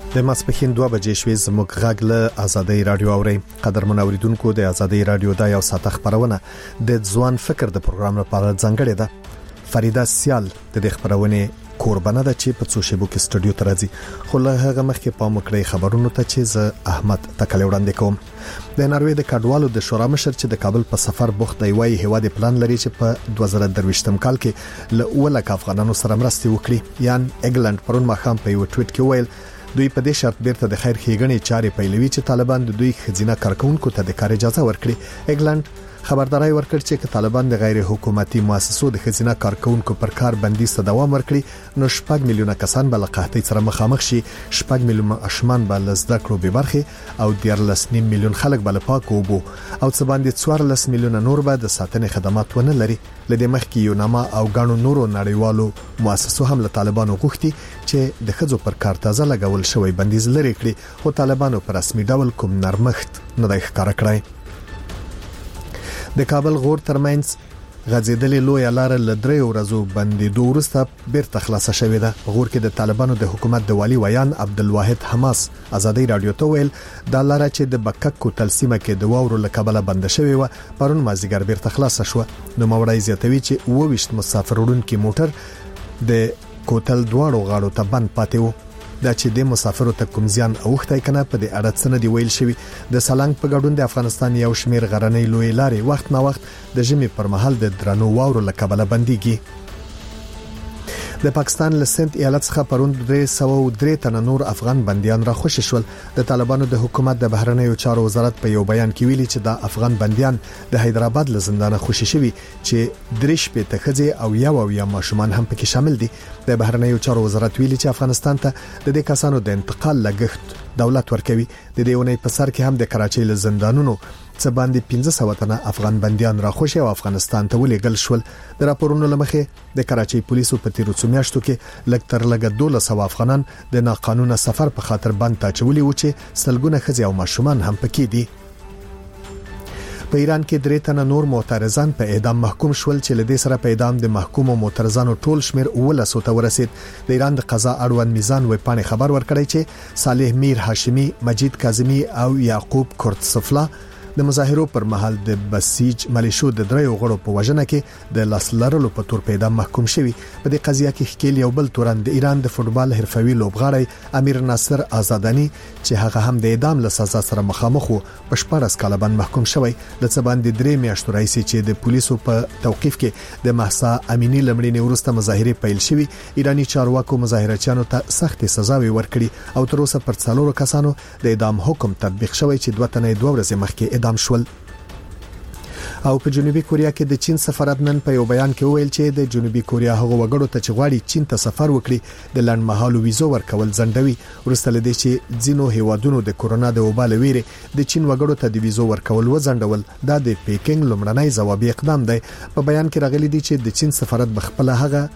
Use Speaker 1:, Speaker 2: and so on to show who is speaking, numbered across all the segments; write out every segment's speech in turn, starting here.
Speaker 1: د ماسپښین 2 بجې شوې زموږ غږ له آزادۍ رادیو اوري. قدرمن اوریدونکو، د آزادۍ رادیو د یو ساعت خبرونه د ځوان فکر د پروګرام لپاره ځانګړې ده. فریده سیال د دې خبرونه قربانه ده چې په څو شیبو کې سټوډیو ته راځي. خو له هغه مخکې پام وکړئ خبرونو ته چې زه احمد تکلی وړاندې کوم. د ناروې د کډوالو د شورا مشر چې د کابل په سفر بوخت دی وایي هیواد پلان لري چې په 2023م کال کې له 100,000 افغانانو سره مرسته وکړي. یان انګلند پرون ماخام په یو ټویټ کې ویل دوی په دې شرط بیرته د خیر ښېګڼې چارې پیلوي چې طالبان د دوی خزینه کارکونکو ته د کار اجازه ورکړي. انګلند خبرداري ورکړ چې طالبان د غیر حکومتي مؤسسو د خزینه کارکونکو پر کار بندیز ته دوام ورکړي نو 6 میلیونه کسان بل قحطۍ سره مخامخ شي. 6 میلیونه اشمان بل زده کړو به برخه او 13.5 میلیون خلک بل پاک وبو او څه باندې 14 میلیونه نور به د ساتنې خدمات ونه لري. لدې مخکې یوناما او غاڼو نورو نړیوالو مؤسسو هم له طالبانو غوښتي چې د خځو پر کار تازه لګول شوی بندیز لري کړي، خو طالبانو پر رسمي ډول کوم نرمښت نه دی ښکاره کړی. د کابل غور ترمنځ غځېدلې لوی لار له 3 ورځو بندیدو وروسته بیرته خلاصه شوې ده. غور کې د طالبانو د حکومت د والی ویان عبدالواحد حماس آزادۍ رادیو ته ویل دا لار چې د بکک کوتل سیمه کې د واورو له کبله بند شوې و پرون مازیګر بیرته خلاصه شو. نو موړی زیاتوي چې 22 مسافر وړونکي موټر د کوتل دواړو غاړو ته بند پاتې وو. دا چې د مسافرو ته کوم زیان اوختای کنه په دې اړه څه نه دی ویل شوی. د سالنګ په ګډون د افغانستان یو شمیر غرنۍ لوی لارې وخت نا وخت د ژمي پر مهال د درنو واورو له کبله بنديږي. د پاکستان له سند ایالت څخه پرون 303 تنه نور افغان بنديان را خوشی شول. د طالبانو د حکومت د بهرنیو چارو وزارت په یو بیان کې ویلي چې د افغان بنديان د حیدرآباد له زندانه خوشی شوي چې درش په تخځي او یو ماشومان هم پکې شامل دي. د بهرنیو چارو وزارت ویلي چې افغانستان ته د دې کسانو د انتقال لګښت دولت ورکوي. د دې ونې په سر کې هم د کراچۍ له زندانونو څه باندې 1500 تنه افغان بنديان را خوشي او افغانستان ته ولېګل شول. د راپورونو لمخې د کراچۍ پولیسو په تیرو څو میاشتو کې لږ تر لږه 1200 افغانان د ناقانونه سفر په خاطر بند تاچولي و چې سلګونه ښځې او ماشومان هم پکې دي. په ایران کې 3 تنه نور معترضان په اعدام محکوم شول چې لدې سره په اعدام د محکوم معترضانو ټول شمیر 19 ته ورسید. د ایران د قضا اړوند میزان وې پانه خبر ورکړی چې صالح میر هاشمی، مجید کاظمی او یعقوب کورتسفلا د مظاهرو پر مهال د بسیج ملیشو د 3 غړو په وژنه کې د لاسلرلو په تور پیدا محکوم شوی. په دې قضیه کې ښکیل یو بل تورن د ایران د فوتبال حرفوي لوبغاړی امیر ناصر آزادانی چې هغه هم د اعدام له سزا سره مخامخ وو په 14 کال باندې محکوم شوی. د څه باندې 3 میاشتو راځي چې د پولیسو په توقيف کې د محسا امینی لمړینې ورسته مظاهره پیل شوی. ایرانی چارواکو مظاهرچیانو ته سخت سزاوي ورکړي او تر اوسه پر 4 کسانو د اعدام حکم تطبیق شوی چې 2 تنه 2 ورځې مخکې اعدام شول. او په جنوبي کوریا کې د چین سفارت نن په یو بیان کې ویل چې د جنوبي کوریا هغه وګړو ته چې غواړي چین ته سفر وکړي د لنډمهالو ویزو ورکول ځنډوي. ورسته لدې چې ځینو هیوادونو د کورونا د وبا لويره د چین وګړو ته د ویزو ورکول وځنډول دا د پیکینګ لومړنی ځوابي اقدام دی. په بیان کې راغلي دي چې د چین سفارت بخپله هغه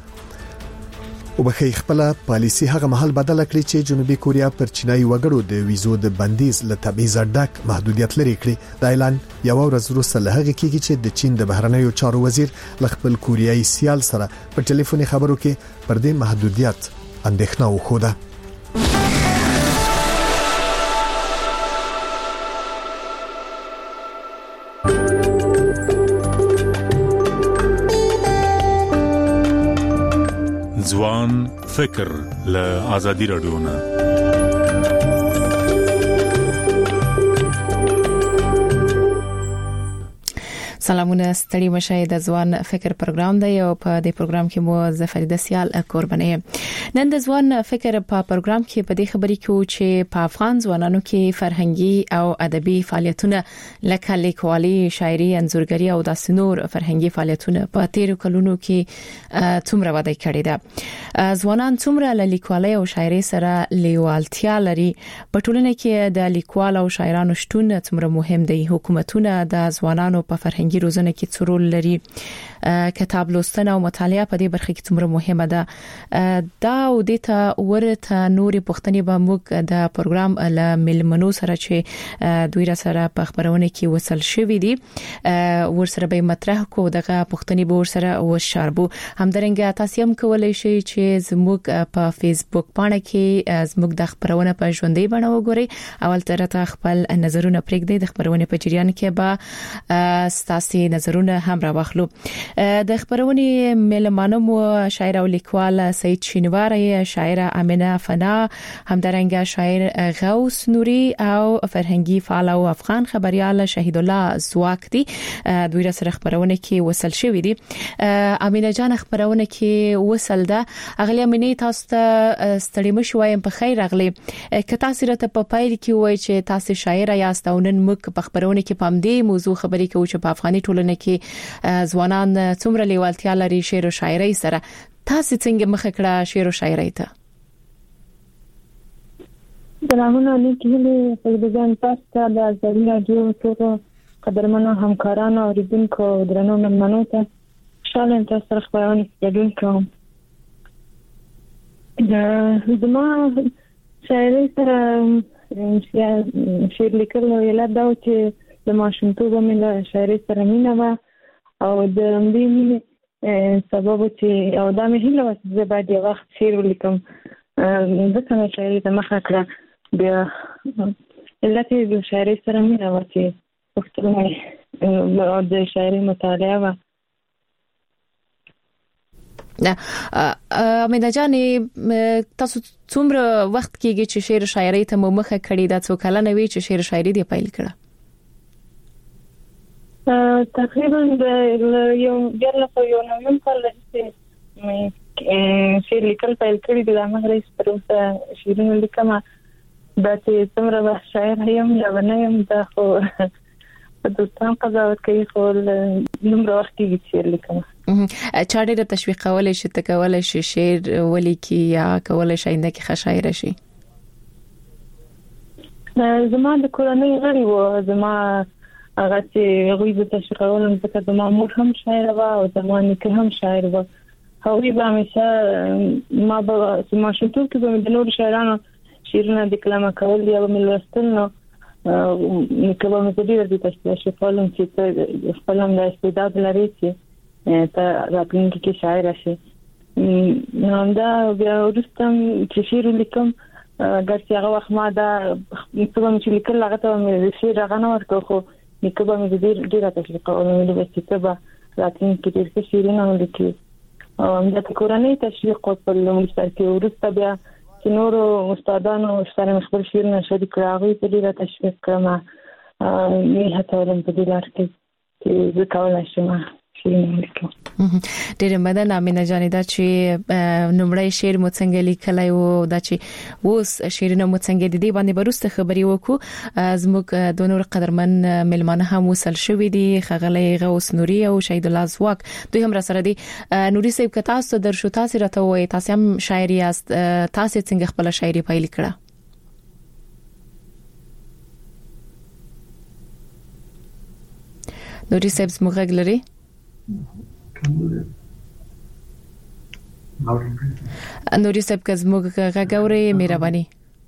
Speaker 1: او بخې خپل پالیسی هغه محل بدل کړی چې جنوبي کوریا پر چینایي وګړو د ویزو د بندیز له تبعیض ډک محدودیت لري کړی. د اعلان یو ورځ وروسته له هغه کېږي چې د چین د بهرنیو چارو وزیر خپل کوریایي سیال سره په ټلیفوني خبرو کې پر دې محدودیت اندېښنه وښوده.
Speaker 2: ځوان فکر له آزادۍ رادیو نه
Speaker 3: سلامونه ستړي مشه د ځوان فکر پروګرام دی او په دې پروګرام کې مو زفریده سیال قرباني. نن د ځوان فکر په پروګرام کې په دې خبرې کې چې په افغان ځوانانو کې فرهنګي او ادبي فعالیتونه لکه لیکوالي، شاعري، انځورګري او داسې نور فرهنګي فعالیتونه په تیرو کلونو کې څومره وده کړې ده. ځوانان څومره له لیکوالي او شاعري سره لیوالتیا لري. په ټولنه کې د لیکوال او شاعرانو شتون څومره مهم دی. حکومتونه د ځوانانو په فرهنګي روزنه کې څورول لري کتاب لوستنه او مطالعه په دې برخه کې څومره مهمه ده دا او د ته ورته نوري پښتني به موږ د پروګرام ل ملمنو سره چې دوی را سره په خبرونه کې وصل شوې دي ورسره به مطرح کو دغه پښتني به ورسره وشاربو همدارنګه تاسو هم کولای شئ چې زموږ په فیسبوک باندې کې زموږ د خبرونه په ژوندۍ بڼه وګورئ اول تر ته خپل نظرونه پرېږدئ د خبرونه په جریان کې به ستاسو نظرونه هم راوخلو د خبرونه ملمانو شاعر او لیکوال سید شینواری شاعر امینه فنا همدارنګه شاعر غوث نوري او فرهنګي فعال او افغان خبريال شهید الله زواک دي دوی سره خبرونه کې وصل شوې دي امینه جان خبرونه کې وصل ده اغلی امینه تاسو ته ستړي مشوي په خیر اغلی که تاسو راته په پایل کې وای چې تاسو شاعر یاست او نن موږ په خبرونه کې پام دی موضوع خبرې کوو چې په افغاني ټولنه کې ځوانان څومره لیوالتیا لري شعر او شاعري سره تاسو څنګه مخ کړه شعر او شاعري ته
Speaker 4: سلامونه علیکم په دې تاسو ته د ازادي راډیو ټولو قدرمنو همکارانو او ریډونکو درنو مېلمنو ته شالن تاسو سره خبرونه کوم کوم زما شاعري سره شعر لیکل ویل دا چې د ماشومتوب مې له شاعري سره مینه و او د دې مینې سبب چې او دا مې هیله و چې زه باید یو وخت شعر ولیکم ځکه مې شاعري ته مخه کړه بیا علت یې د شاعري سره مینه و چې پښتو د شاعري مطالعه و امینه جان تاسو څومره وخت کېږي چې شعر شاعري ته مخه کړی دا څو کلونه وی چې شعر شاعري دی پیل کړه تقریبا یو نیم کال چې شعر لیکل پیل کړی دی دا مغرب پر اوسه شعرونه لیکم دا چې څومره شاعر یم یا نه یم دا خو په دوستان قضاوت کوي خو نومره وخت کې شعر لیکم
Speaker 3: چا ډېر تشویق کولای شي ته کولای شي شعر ولیکي یا کولای شي نه کې شاعر شي
Speaker 4: زما د کورنۍ غړي و زما هغه چې غوي د تشویق کولم ځکه زما مور هم شاعر و او زما نیکه هم شاعر و هغوی به همیشه ما شوتو کې به د نور شاعرانو شعرونه د کلمه کول یا به لوستل نو نیکه به مې ډېر د تشویق کولم چې خپل هم د استعداد لري چې ته راتلونکي کې شاعر شي نو دا بیا وروسته چې شعر لیکم اگر چې هغه وخت ما دا څه چې لیکل هغه ته مې شعر هغه نه ورکو خو نیکه به مې ډېر تشویق کولم چې ته به راتلونکي کې ډېر شعرونه ولیکې او د کورنۍ تشویق په لومړي سر کې وروسته بیا چې نور استادانو سره خپل شعرونه شریک راغلي په دې تشویق کړم نه هڅه ولم په دې لار کې چې زه کولای شم
Speaker 3: ډېر مننه امینه جان دا چې نومړی شعر مو څنګه لیکلای او دا چې اوس شعرونه مو څنګه د دې باندې برسته خبري وکړو زموږ د نور قدرمن ملمانه هم وصل شوې دي خغلې غوث نوري او شهید الله زواک دوی هم را سره دي نوري صاحب که تاسو درشو تاسو راته وای تاسو هم شاعر یاست تاسو څنګه خپل شاعري پیل کړه نوري صاحب زموږ غلري نوري صاحب که زموږ غاوري مهرباني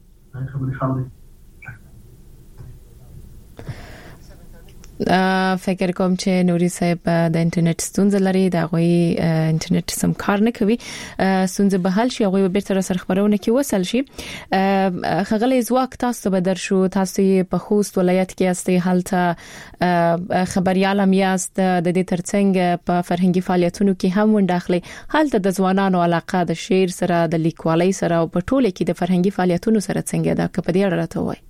Speaker 3: فکر کوم چې نوري صاحب د انټرنیټ ستونزه لري دا غوي انټرنیټ سم کار نه کوي ستونزه به حل شي غوي به تر سره خبرونه کې وصل شي خغلې زواک تاسو به درشو تاسو په خوست ولایت کې استي حالته خبريال هم یاست د دې ترڅنګ په فرهنګي فعالیتونو کې هم ونداخلي حالته د ځوانانو علاقه د شعر سره د لیکوالۍ سره او په ټوله کې د فرهنګي فعالیتونو سره څنګه دا په دې اړه راته وای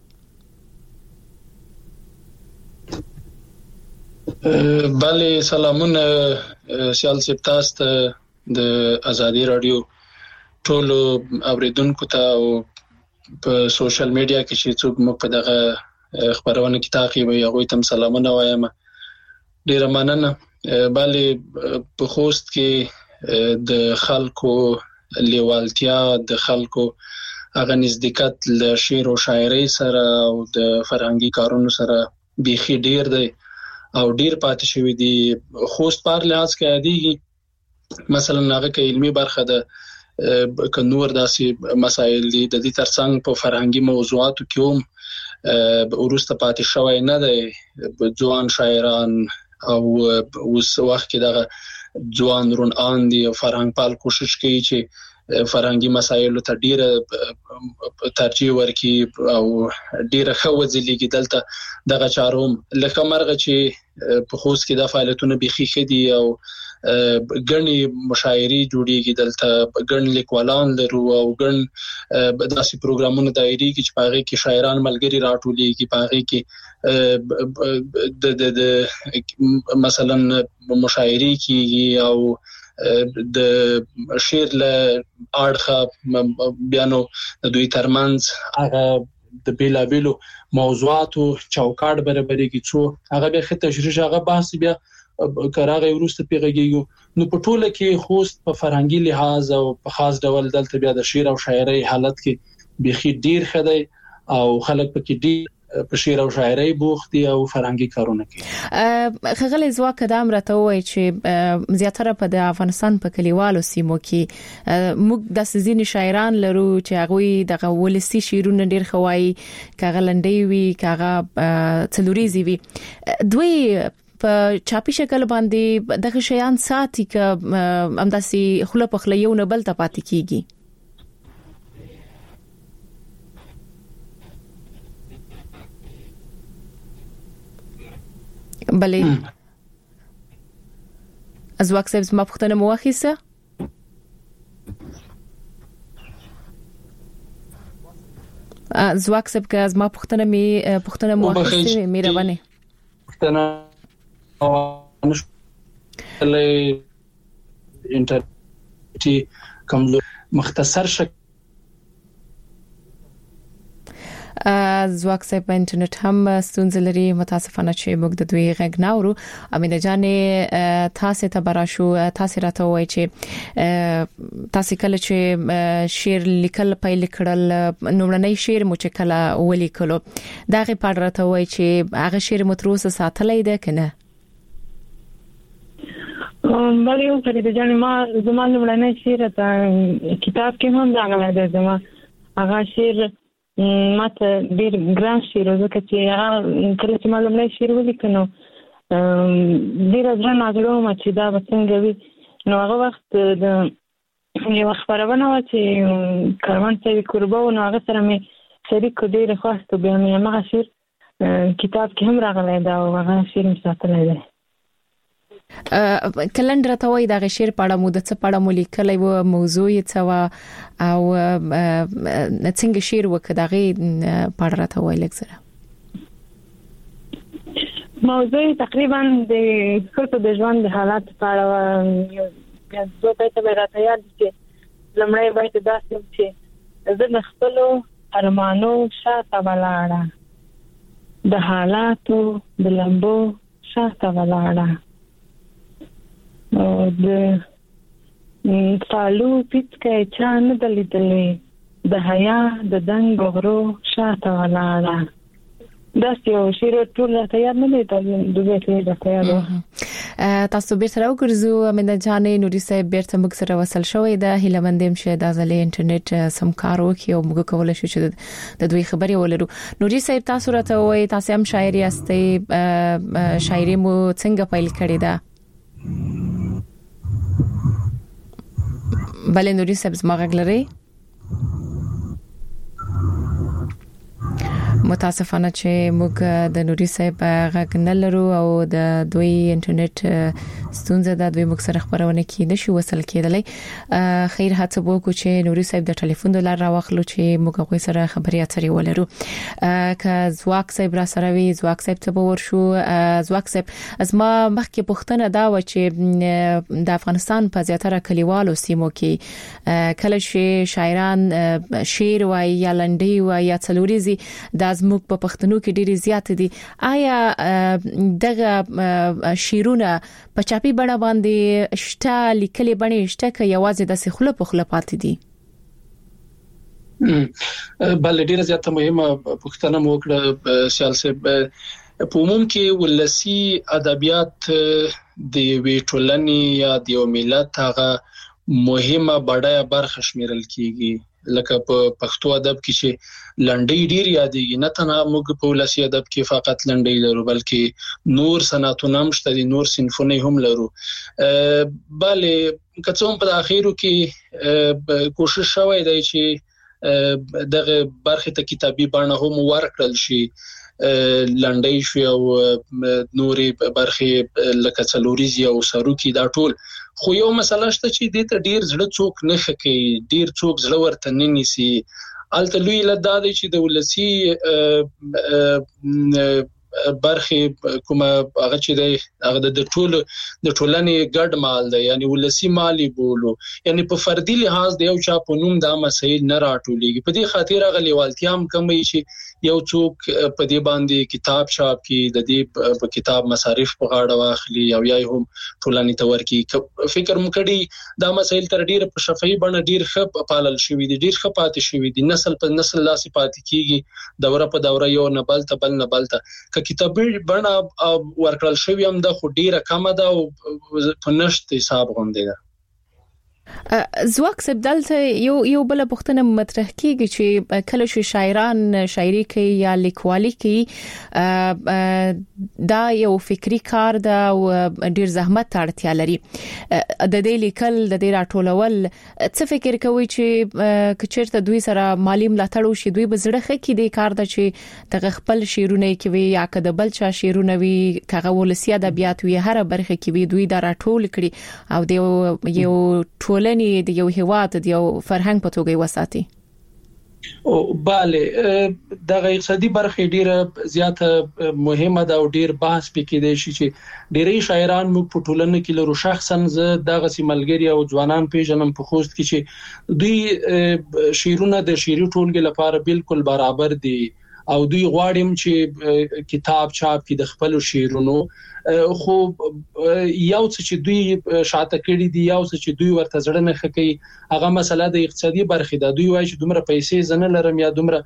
Speaker 5: بله سلامونه سیال سپ تاسو د ازادي رادیو ټولو اوریدونکو ته او په سوشل میډیا کې چې څوک مو په دغه خبرونه کې تعقیبوي هغه ته سلامونه وایم ډیر مننه بله په خوست کې د خلکو لیوالتیا د خلکو هغه نزدېکت له شعر او شاعري سره او د فرهنګي کارونو سره بيخي ډیر دی او ډیر پاتې شوی دي. خوست پر لحاظ کې عادي مثلا هغه کې علمي برخه ده کنور داسې مسایل دي د دې ترڅنګ په فرهنګي موضوعاتو کې هم ورسته پاتې شوی نه دی. ځوان شاعران او اوس وخت کې دغه ځوان رونان دي او فرهنګ پال کوشش کوي چې فرهنګي مسایلو ته ډیره ترجیح ورکړي او ډیره خوځلېږي. دلته دغه چاروم لکه مرغه چې په خوست کې د فعالیتونو بيخي خدي او ګڼي مشاعري جوړیږي. دلته ګڼ لیکوالان لرو او ګڼ داسې پروګرامونه دایري چې په هغه کې شاعران ملګری راټولېږي. په هغه کې د مثلا مشاعري کیږي او د شعر له اړخه بیانو د دوی ترمنځ هغه د بیلابیلو موضوعاتو چوکاټ برابرېږي چې هغه به تشریح هغه بحث بیا کراغه ورسته پیغېږي. نو په ټوله کې خوست په فرهنګي لحاظ او په خاص ډول دلته بیا د شعر او شاعري حالت کې بيخي ډیر خدای او خلک پکې ډیر په شعر او شاعري بوخت دي او فرهنګي کارونه کوي.
Speaker 3: خغل ځواک قدم راته وای چې زیاتره په د افغانستان په کلیوالو سیمو کې موږ د سزین شاعران لرو چې هغه د ولسی شعرونه ډیر خوای کاغه لنډي وي کاغه څلوريزي وي دوی په چاپی شکل باندې دغه شیان ساتي ک امداسي خله په خله یو نه بل ته پاتې کیږي. بلې از واکسب ما پختنه مواخیسه از واکسب که از ما پختنه مواخیسه میروانه
Speaker 5: پختنه انټرنیټي کمزور مختصر شکل
Speaker 3: زواک سه په انټرنیټ هم ستونزې لري. متاسفانه چې موږ د دوی غږ ناورو. امینه جانې تاسو ته براشو تاسو راته وای چې تاسو کله چې شعر لیکل پیل کړل نومړنی شعر مو چې کله ولیکلو دغه پړ راته وای چې هغه شعر متروسه ساتلې ده کنه؟
Speaker 4: بلې یو فرید جان ما زموږ نومړنی شعر ته کتاب کې هم راغلی دی. زموږ هغه شعر ماته ډیر ګران شعر وکړ چې هغه کله چې معلومه شعر ولیکنو ډیر ځان ناګلو ما چې دا څنګه وي. نو هغه وخت د یو خبرونه و چې کاروان ته قربو نو هغه سره مې شریک ډیر خواسته بیا مې هغه شعر کتاب کې هم راغلی دا او هغه شعر مې ساتلی دی.
Speaker 3: کلندر ته وای د شعر په اړه مو د څه په اړه لیکلی و موضوع یې څه و او څنګه شعر وکړ دغه په اړه ته وای لکه
Speaker 4: موضوع تقریبا د خلکو د ژوند د حالات په اړه یو دوه ته راته یاد دي. لمړی باید داسې چې زه خپل ارمانو شاته ولاړه د حالاتو د لمبو شاته ولاړه او د فالو پیڅکې چان دلیدلې د حیا د دنګ غرو شاته ولاړه. دا یو شعر ټول ته یاد نه دی دوی ته راته یاد.
Speaker 3: تاسو به سره وګرځو امینه جانې نوري صاحب بیرته موږ سره وصل شوې ده. هیلمندم شه د ځلې انټرنیټ سم کار وکي او موږ کولای شو چې د دوی خبري ولرو. نوري صاحب تاسو راته وای تاسو هم شاعري استئ شاعري مو څنګه پیل کړی ده؟ بله نوري صاحب زما غږ لري؟ متاسفانه چې موږ د نوري صاحب غږ نه لرو او د دوی انټرنیټ ستونزه ده. دوی موږ سره خبرونه کې نشو وصل کېدلی. خیر هڅه وکړو چې نوري صاحب د ټلیفون د لار راوخلو چې موږ غوي سره خبري اترې ولرو. که زواک صاحب را سره وي زواک صاحب ته ورشو. زواک صاحب از ما مخکې پوښتنه دا و چې د افغانستان په زیاتره کلیوالو سیمو کې کله چې شاعران شعر وایي یا لنډي وایي یا څلوريزي د زموږ په پښتنو کې ډېری زیات دي. آیا دغه شیرونه په چاپی بڼه باندې شته لیکلي بڼه شته که یوازې د سخله په خله پاتې دي؟
Speaker 5: بل ډیره زیاته مهمه پښتنه موکړه سیال صاحب په عموم کې ولسی ادبیات د وی ټولنې یا د ملت هغه مهمه بډایه برخه شمیرل کیږي. لکه په پښتو ادب کې چې لنډۍ ډیر یادېږي، نه تنها موږ په ولسی ادب کې فقط لنډۍ لرو بلکې نور صنعتونه هم شته، نور صنفونه هم لرو. بلې کڅوم په اخیرو کې کوشش شوی دی چې دغه برخه ته کتابي بڼه هم ورکړل شي، لنډۍ شو او نورې برخه لکه څلوریزي او سروکي دا ټول. خو یو مسله شته چې د ته ډیر زړه څوک نه خکې، ډیر څوک زړه ورته نه نیسي. الته لوی لدا دی چې د ولسی برخه کومه هغه چې دی هغه د ټولنې ګډ مال دی، یعنی ولسی مالی بولو، یعنی په فردي لحاظ د یو چا په نوم دا مسایل نه راټولېږي. په دې خاطر هغه لیوالتیا هم کموي چې یو څوک په دې باندې کتاب چاپ کړي، د دې په کتاب مصارف په غاړه واخلي او یا هم ټولنې ته ورکړي. فکر مکړي دا مسایل تر ډیره په شفاهي بڼه ډیر ښه پالل شوی دي، ډیر ښه پاتې شوی دي، نسل په نسل لاسې پاتې کیږي، دوره په دوره یو نه بل ته کتابي بڼه ورکړل شوی هم د خو ډیره کم ده او په نشت حساب غونډه ده.
Speaker 3: زواک سبدلته یو بل پښتنه مطرح کیږي چې کله شي شاعران شاعري کوي یا لیکوالي کوي، دا یو فکری کار ده او ډیر زحمت اړتیا لري. د دې لیکل د دې راټولول څه فکر کوي چې کچرته دوی سره مالی ملاتړ وشي، دوی به زړه خکې د کار د چې د خپل شعرونه کوي یا کده بل چا شعرونه وي کغه ولسی ادبیات وي هر برخه کې وي دوی دا راټول کړي او د یو ټولنې د یو هیواد د یو فرهنګ په توګه وساتي.
Speaker 5: او bale دغه اقتصادي برخه ډیره زیاته مهمه ده او ډیر بحث پکې دی چې ډیری شاعران مو په ټولنه کې لرو. شخصا زه دغه سیملګری او ځوانان پیژنم په خوست کې چې دوی شعرونه د شعري ټولګي لپاره بالکل برابر دي او دوی غواړم چې کتاب چاپ کړي د خپل شعرونو. خو یو څه چې دوی شاته کړی دي، یو څه چې دوی ورته زړه نه خکې، هغه مسله د اقتصادي برخه ده. دوی وایي چې دومره پیسې زنه لرم یا دومره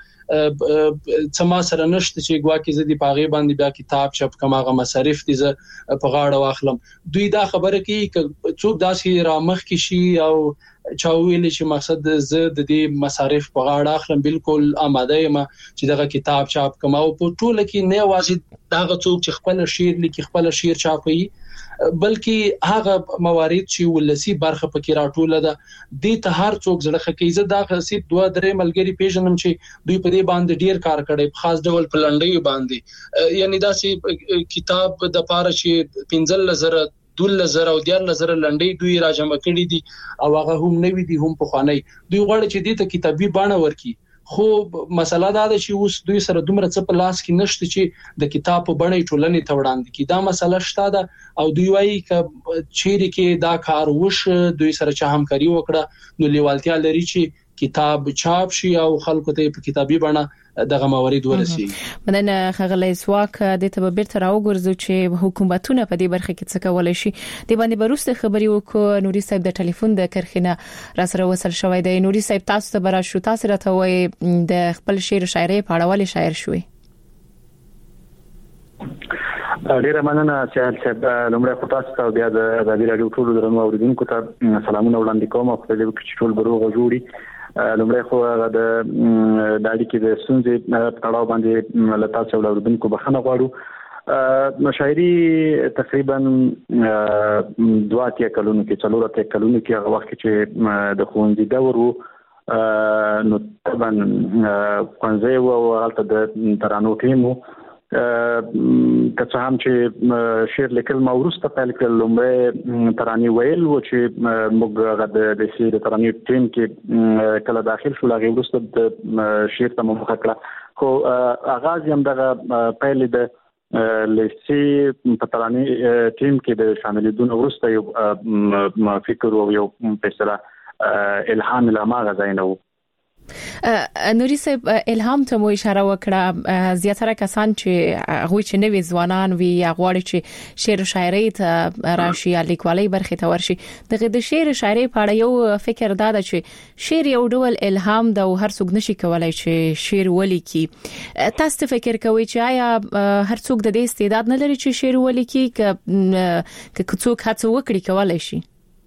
Speaker 5: څه ما سره نشته چې ګواکې زه د پاغي باندې بیا کتاب چاپ کوم، هغه مصارف دي زه په غاړه واخلم. دوی دا خبره کوي چې څوک داسې رامخ کې شي او چا ویل چې مقصد زه د دې مصارف په غاړه اخلم، بالکل آماده یم چې دغه کتاب چاپ کوم. او په ټوله کې نه واځي دغه څوک چې خپل شعر لیکي، خپل شعر چاپي، بلکې هغه موارد چې ولسی برخه پکې راټوله ده د ته هر څوک زړه خکې. زه دا خاصیت 2-3 ملګری پیژنم چې دوی په دې باندې ډیر کار کړي، په خاص ډول په لنډۍ باندې، یعنی دا چې کتاب د پاره چې 15,000 12,000 او 13,000 لنډۍ دوی راجمع کړي دي او هغه هم نوي دي هم په خواني. دوی غواړي چې دې ته کتابي بڼه ورکړي، خو مسله دا ده چې اوس دوی سره دومره څه په لاس کې نشته چې د کتاب په بڼه ټولنې ته وړاندې کړي. دا مسله شته ده او دوی وایي چې چیرې کې دا کار وشه دوی سره چې همکاري وکړه نو لیوالتیا لري چې کتاب چاپ شي او خلکو ته په کتابي بڼه دغه موارد ورسي.
Speaker 3: مننه خغلی سواک د ته بیرته راوګرځو چې حکومتونه په دې برخه کې څه کولای شي. د باندې بروسته خبري وکړو. نوري صاحب د ټلیفون د کرخنه را سره وصل شوی دی. نوري صاحب تاسو ته برا شو، تاسو راته وای د خپل شعر شاعري په اړه ولې شاعر شوي؟
Speaker 6: ډیره مننه چې صاحب لمړی خو تاسو ته بیا د ازادي رادیو ټولو درنو اوریدونکو ته سلامونه وړاندې کوم او په دې کې ټول بروغه جوړي. لمړی خو د اړیکې د سنځي تړاو باندې لتا څو اوریدونکو بخښنه غواړو. مشاعري تقریبا 2 کلونو کې 4 کلونو کې هغه وخت چې د خوندې دور وو نو طبعا خوانځي او حالت د ترانو ټیمو که هم چې شعر لیکل ما ورسته پیل کړل. لومړی ترانې ویل و چې موږ د شعر ترانې ټیم کې کله داخل شو، هغه ورسته د شعر ته مخه کړه. خو اغاز هم دغه پیل د لسی په ترانې ټیم کې د شاملېدون ورسته یو فکر او یو فیصله الهام لما غځاینه و.
Speaker 3: نوري صاحب الهام ته مو اشاره وکړه زیاتره کسان چې هغه چې نوې ځوانان وي یا غواړي چې شعر او شاعري ته راشي یا لیکوالۍ برخه ته ورشي دغه د شعر او شاعري په اړه یو فکر دا ده چې شعر یو ډول الهام ده او هر څوک نشي کولای چې شعر ولیکي. تاسو فکر کوئ چې آیا هر څوک د دې استعداد نه لري چې شعر ولیکي که څوک هڅه وکړي کولای شي؟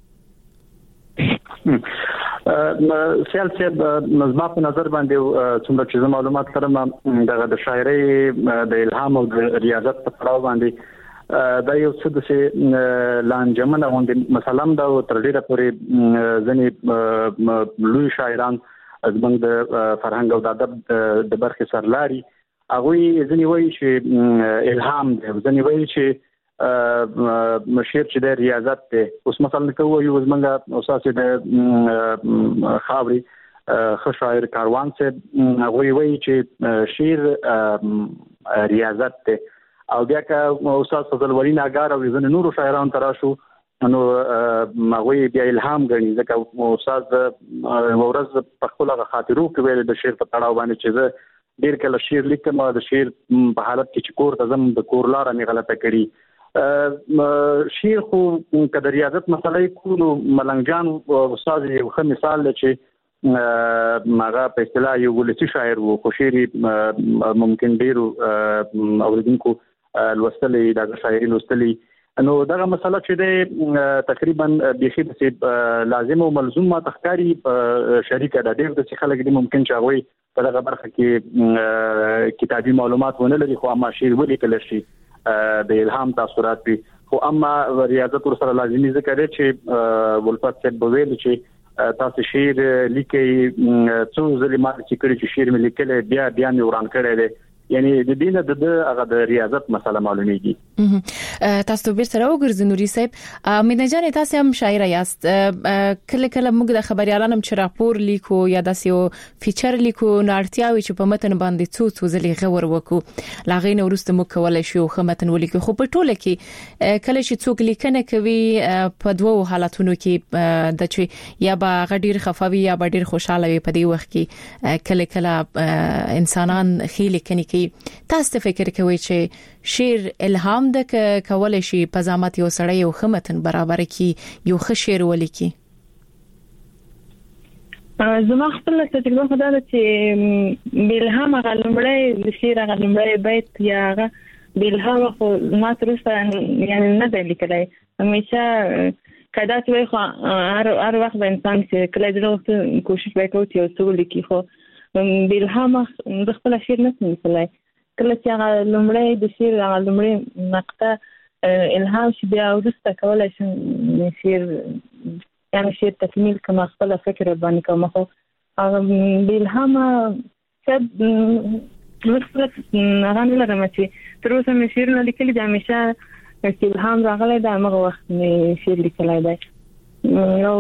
Speaker 6: سیال صاحب نظم په نظر باندې څومره چې معلومات لرم د شاعري د الهام او د ریاضت په اړه باندې دا یو څه د لانجمن غونډه مثلا دا تر ډیره پورې ځنې لوی شاعران زموږ د فرهنګ او د ادب د برخې سرلاري هغه ځنې وایي چې الهام دی، ځنې وایي چې شعر چې د ریاضت ته اوس مثلا کوي یو زمونږ اساسي د خاوري خشاعر کاروان څخه هغه وایي چې شعر ریاضت ته او بیا که استاد فضل ولی ناګار او ځنه نورو شاعرانو تراشو نو هغه بیا الهام غني ځکه استاد ورځ په خپل خاطرو کې ویل د شعر په تړاو باندې چې ډیر کله شعر لیکم د شعر په حالت کې چې کور ته زم د کور لار نه غلطه کړی شعر خو کله ریاضت مسلې کولو ملنګ جان استاد یو ښه مثال دی چې ماغه په اصطلاح یو ولسی شاعر وو خو شعر ممکن ډیر اوریدونکو لوستلې دا شاعري لوستلې نو دا مسله چې د تقریبا بيخي د لازم او ملزوم ما تخکاری شریکه د ډیر د خلک دي ممکن چې هغه په دغه برخه کې کتابي معلومات ونه لري خو اما شعر ولیکل شي د الهام تاثرات دي خو اما ریاضت ور سره لازمي ذکر دی چې ولفت صاحب بویل چې تاسو شعر لیکي څو ځلې ما چې کړی چې شعر مې لیکل بیا مې وران کړی دی یعنی د دینه د هغه د ریاضت مسله معلومیږي.
Speaker 3: تاسو به سره وګرځئ نوري صاحب مینه جان تاسو هم شاعر یاست کله کله موږ د خبريالانو چې راپور لیکو یا د سیو فیچر لیکو نارتیاوي چې په متن باندې څو ځلې غور وکړو لاغې نو ورسته مو کولای شو خو متن ولیکو خو په ټوله کې کله چې څوک لیکنه کوي په دوو حالتونو کې د چې یا با غډیر خفوي یا با ډیر خوشاله وي په دې وخت کې کله کله انسانان خېل کني تاسو فکر کوئ چې شعر الهام د کولای شي په ځامت یو سړی یو خمتن برابر کی یو ښه شعر ولیکي؟
Speaker 4: زما خپل تجربه خدای چې بالهام غلمړی د شعر غلمړی بیت یا بالهام خو ما تر اوسه یعنی نه دی لیکلی همیشه کدا چې خو هر وخت انسان چې کله دغه کوشش وکړي چې څه ولیکي خو بالهام د خپل شعر نه لیکلی کله چې هغه لومړی د شعر هغه لومړی نقطه الهام شي بیا ورسته کولای شم شعر یعنی شعر تکمیل کما خپل فکر باندې کوم خو هغه بالهام څه مثبت هغه نه لرم چې تر اوسه مې شعر نه لیکلی دا همیشه چې الهام راغلی دا هغه وخت مې شعر لیکلی دی یو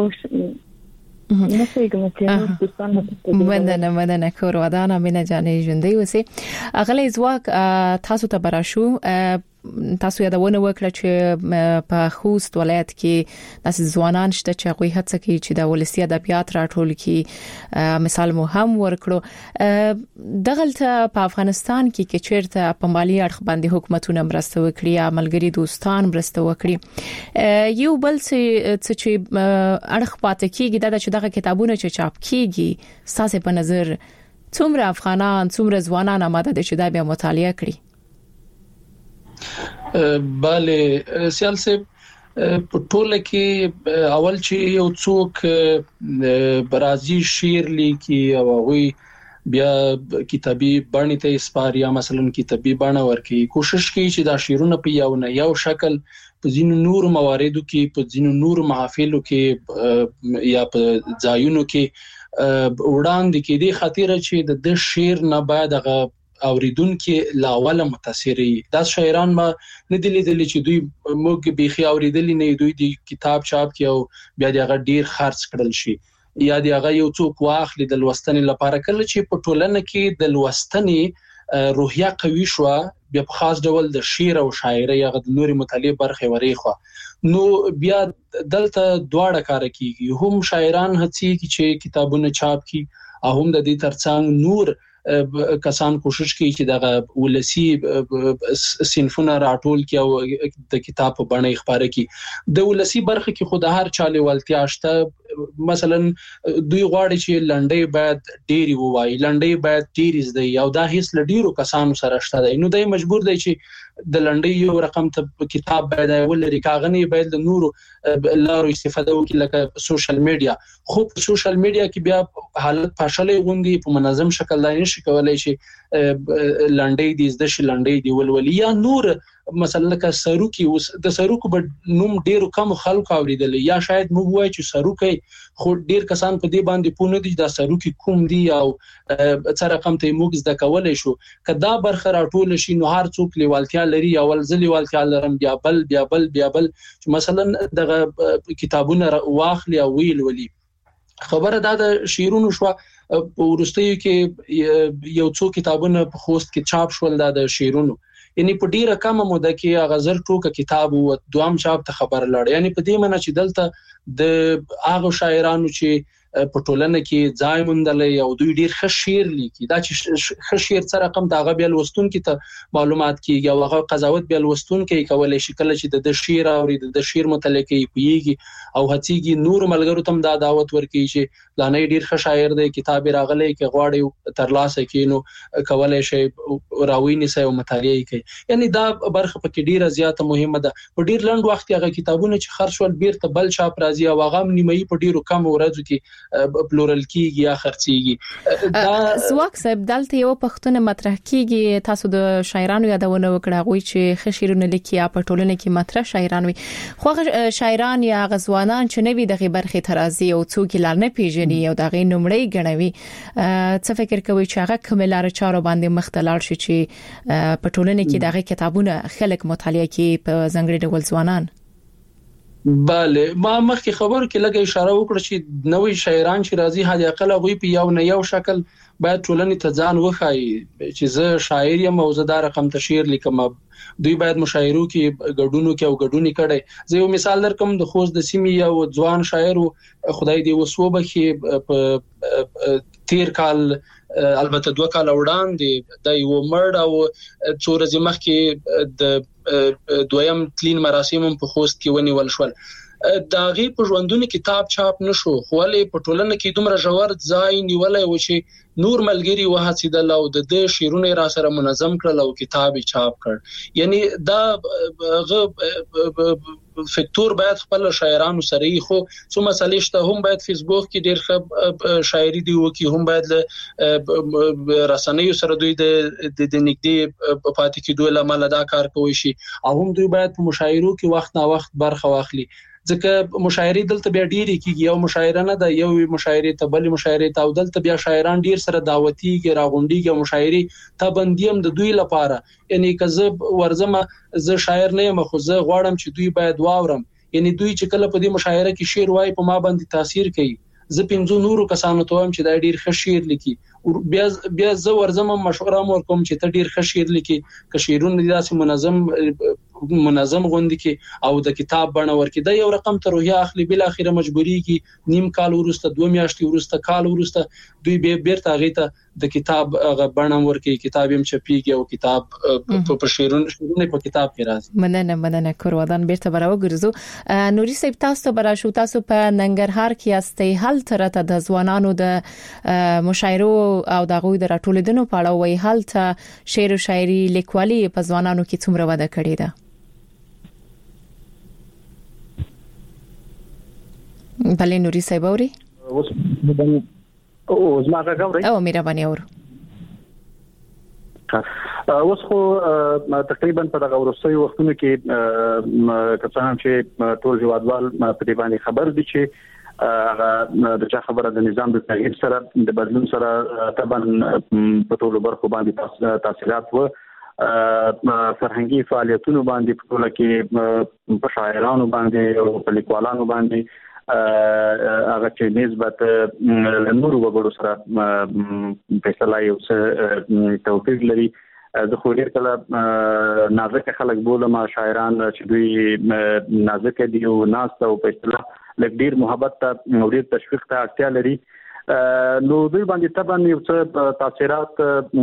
Speaker 3: مننه کور ودانه مینه جانې ژوندۍ وسی اغلی زواک تاسو ته براشو تاسو یادونه وکړه چې په خوست ولایت کې د ځوانان شته چې هغه هڅه کوي چې د ولسی ادبیات راټول کړي مثال مو هم ورکړو دغلته په افغانستان کې چیرته په مالی اړخ باندې حکومتونه مرسته وکړي عملګری دوستان مرسته وکړي یو بل چې اړخ پاتې کیږي دا چې دغه کتابونه چې چاپ کیږي ساسه په نظر څومره افغانان څومره ځوانان آماده دي چې دا بیا مطالعه کړي؟
Speaker 5: bale سیال صاحب په ټوله کې اول چې یو څوک برازي شعر لیکي او هغه بیا کتابي بڼه ته اسپاریا مثلا کتابي بڼه ورکي کوشش کوي چې دا شعرونه په یو شکل په ځینو نور مواردو کې په ځینو نور محافلو کې یا په ځایونو کې وړاندې کې دي خاطر چې د شعر نه باید هغه اوریدونکو لاول متاثري دا شاعران ما نه دي لیدل چې دوی موږ بيخي اوریدل نه دوی د کتاب چاپ کې او بیا دغه ډیر خرڅ کړل شي یا دغه یو څوک واخلي د لوستنې لپاره کله چې په ټولنه کې د لوستنې روحیه قوي شو بیا په خاص ډول د شعر او شاعري هغه د نوري مطالعه برخه وريخه نو بیا دلته دواړه کار کوي هم شاعران هڅي چې کتابونه چاپ کړي او هم د دې ترڅنګ نور کسان کوشش کوي چې دغه ولسی صنفونه راټول کړي او د کتاب په بڼه خبره کړي د ولسی برخه کې خود هر چاله ولتیا شته مثلا دوی غواړي چې لنډۍ باید ډېری ووایي لنډۍ باید ډېری زده او دا هیڅ لډیرو کسانو سره شته دی نو دای مجبور دی چې د لنډۍ یو رقم ته کتاب باید ولري کاغنی باید د نورو لارو استفاده وکړي لکه سوشل میډیا خو په سوشل میډیا کې بیا حالت پاشلې غوندي په منظم شکل دای نشي کولای چې لنډۍ دې زده شي لنډۍ دی ولولي یا نور مثلا لکه سروکی اوس د سروکو په نوم ډیرو کم خلکو اوریدل یا شاید موږ وایو چې سروکی خو ډیر کسان په دې باندې پونه دي د سروکی کوم دی او څه رقم ته موږ زده کولای شو کدا برخه راټول شي نو هر څوک لیوالتیا لري اول ځل لیوالتیا لرم بیا بل مثلا دغه کتابونه واخلي او ویل ولي خبره دا د شیرونو شو په ورستیو کې یو څو کتابونه په خوست کې چاپ شول د شیرونو یعنی په ډیره کم موده کې غزر ټوکه کتاب او دوام چاپ ته خبر لړ یعنی په دې معنی چې دلته د هغه شاعرانو چې په ټولنه کې ځای موندلې او دوی ډیر ښه شعر لیکي دا چې ښه شعر سره رقم دا غو بیا لوستون کې ته معلومات کیږي او هغه قضاوت بیا لوستون کې کولای شي کله چې د شعر او د شعر متعلق پیږي او هڅيږي نور ملګرو تم دا دعوت ورکړي چې لانه ډیر ښه شاعر دی کتاب راغلی کې غواړي ترلاسه کینو کولای شي راویني سه او مطالعه کوي یعنی دا برخه پکې ډیره زیاته مهمه ده په ډیر لنډ وخت کې هغه کتابونه چې خرڅول بیرته بل چاپ راځي او هغه نیمایي په ډیرو کم ورځو کې پلورل کیږي یا خرڅيږي دا
Speaker 3: سواک صاحب دلته یو پښتون مطرح کیږي تاسو د شاعرانو یادونه وکړه غوي چې خشیرونه لیکي په ټولنه کې مطرح شاعران وي خو شاعران یا غزوانان چې نوي دغه برخه ترازی او څوک لار نه پیژني او دغه نمړی غنوي څه فکر کوي چې هغه کوملار چارو باندې مختلال شي چې په ټولنه کې دغه کتابونه خلک مطالعه کوي په ځنګړي ډول ځوانان
Speaker 5: bale ما مخکې خبر کې لګه اشاره وکړه چې نوې شاعران چې راځي هدي اقل غوي په یو نه یو شکل باید ټولنې ته ځان وخایي چې زه شاعر یم او زه دا رقم تشعیر لیکم دوی باید مشاعرو کې ګډونو کې او ګډونی کړي زه یو مثال درکم د خوست د سیمې یو ځوان شاعر خدای دې وسوبه کې په تیر کال البته 2 کال وړاندې د یو مرد او څو ورځې مخکې د دویم تلین مراسم په خوست کې ونیول شول دا غي په ژوندونی کتاب چاپ نشو خو له په ټولنه کې دومره ژور ځای نیولای و چې نور ملګری وهڅیدل او د شیرونه را سره منظم کړل او کتاب چاپ کړ یعنی دا فکتور باید خپل شاعرانو سره خو څو مسلې شته هم باید فیسبوک کې ډېر ښه شاعري دی وکي هم باید رسنیو سره دوی د نږدې پاتې کېدو لامل دا کار کوي شي او هم دوی باید په مشاعرو کې وخت نه وخت برخه واخلي ځکه مشاعري دلته بیا ډېری کیږي یو مشاعره نه ده یو مشاعره ته بل مشاعره ته او دلته بیا شاعران ډېر سره دعوتي کې راغونډيږي مشاعري ته بندیم د دوی لپاره یعنی کزه ورزمه زه شاعر نه یم خو زه غواړم چې دوی باید واورم یعنی دوی چې کله په دې مشاعره کې شعر وایي په ما باندې تاثیر کوي زه پنځو نورو کسانو ته هم چې دا ډېر ښه شعر لیکي بیا زه ورزمه مشوره مور کوم چې ته ډېر ښه شعر لیکي که شعرونه داسې منظم غوندي کې او د کتاب بڼه ورکې دا یو رقم ته روحي اخلي بل اخره مجبوري کې نیم کال ورسته 2 میاشتې ورسته کال ورسته دوی به بیرته غیته د کتاب بڼه ورکې کتاب هم چپیږي او کتاب په شیرونه په کتاب کې راځي
Speaker 3: مننه کورودان بیرته براو ګرځو نوري صاحب تاسو برا شو تاسو په ننګرهار کې استي حل ترته د ځوانانو د مشاعرو او د غوي د راټولیدنو په اړه وی حل ته شعر او شاعري لیکوالي په ځوانانو کې څومره وده کړې ده بله نوري صاحب اوري
Speaker 6: اوس ما راغوري
Speaker 3: او میرا باندې اور
Speaker 6: اوس خو تقریبا په دغه ورسوي وختونو کې کسان چې ټول هیوادوال په دې باندې خبر دي چې هغه د چا خبره د نظام د تغییر سره د بدلون سره طبعا په ټولو برخو باندې تاثیرات و فرهنګي فعالیتونو باندې په ټوله کې په شاعرانو باندې او په لیکوالانو باندې هغه چې نسبت نور وګړو سره فیصله یو څه توپیر لري د خو ډیر کله نازک خلک بولم شاعران چې دوی نازک دي او ناس او فیصله لږ ډیر محبت ته ډیر تشویق ته اړتیا لري نو دوی باندې طبعا یو څه تاثیرات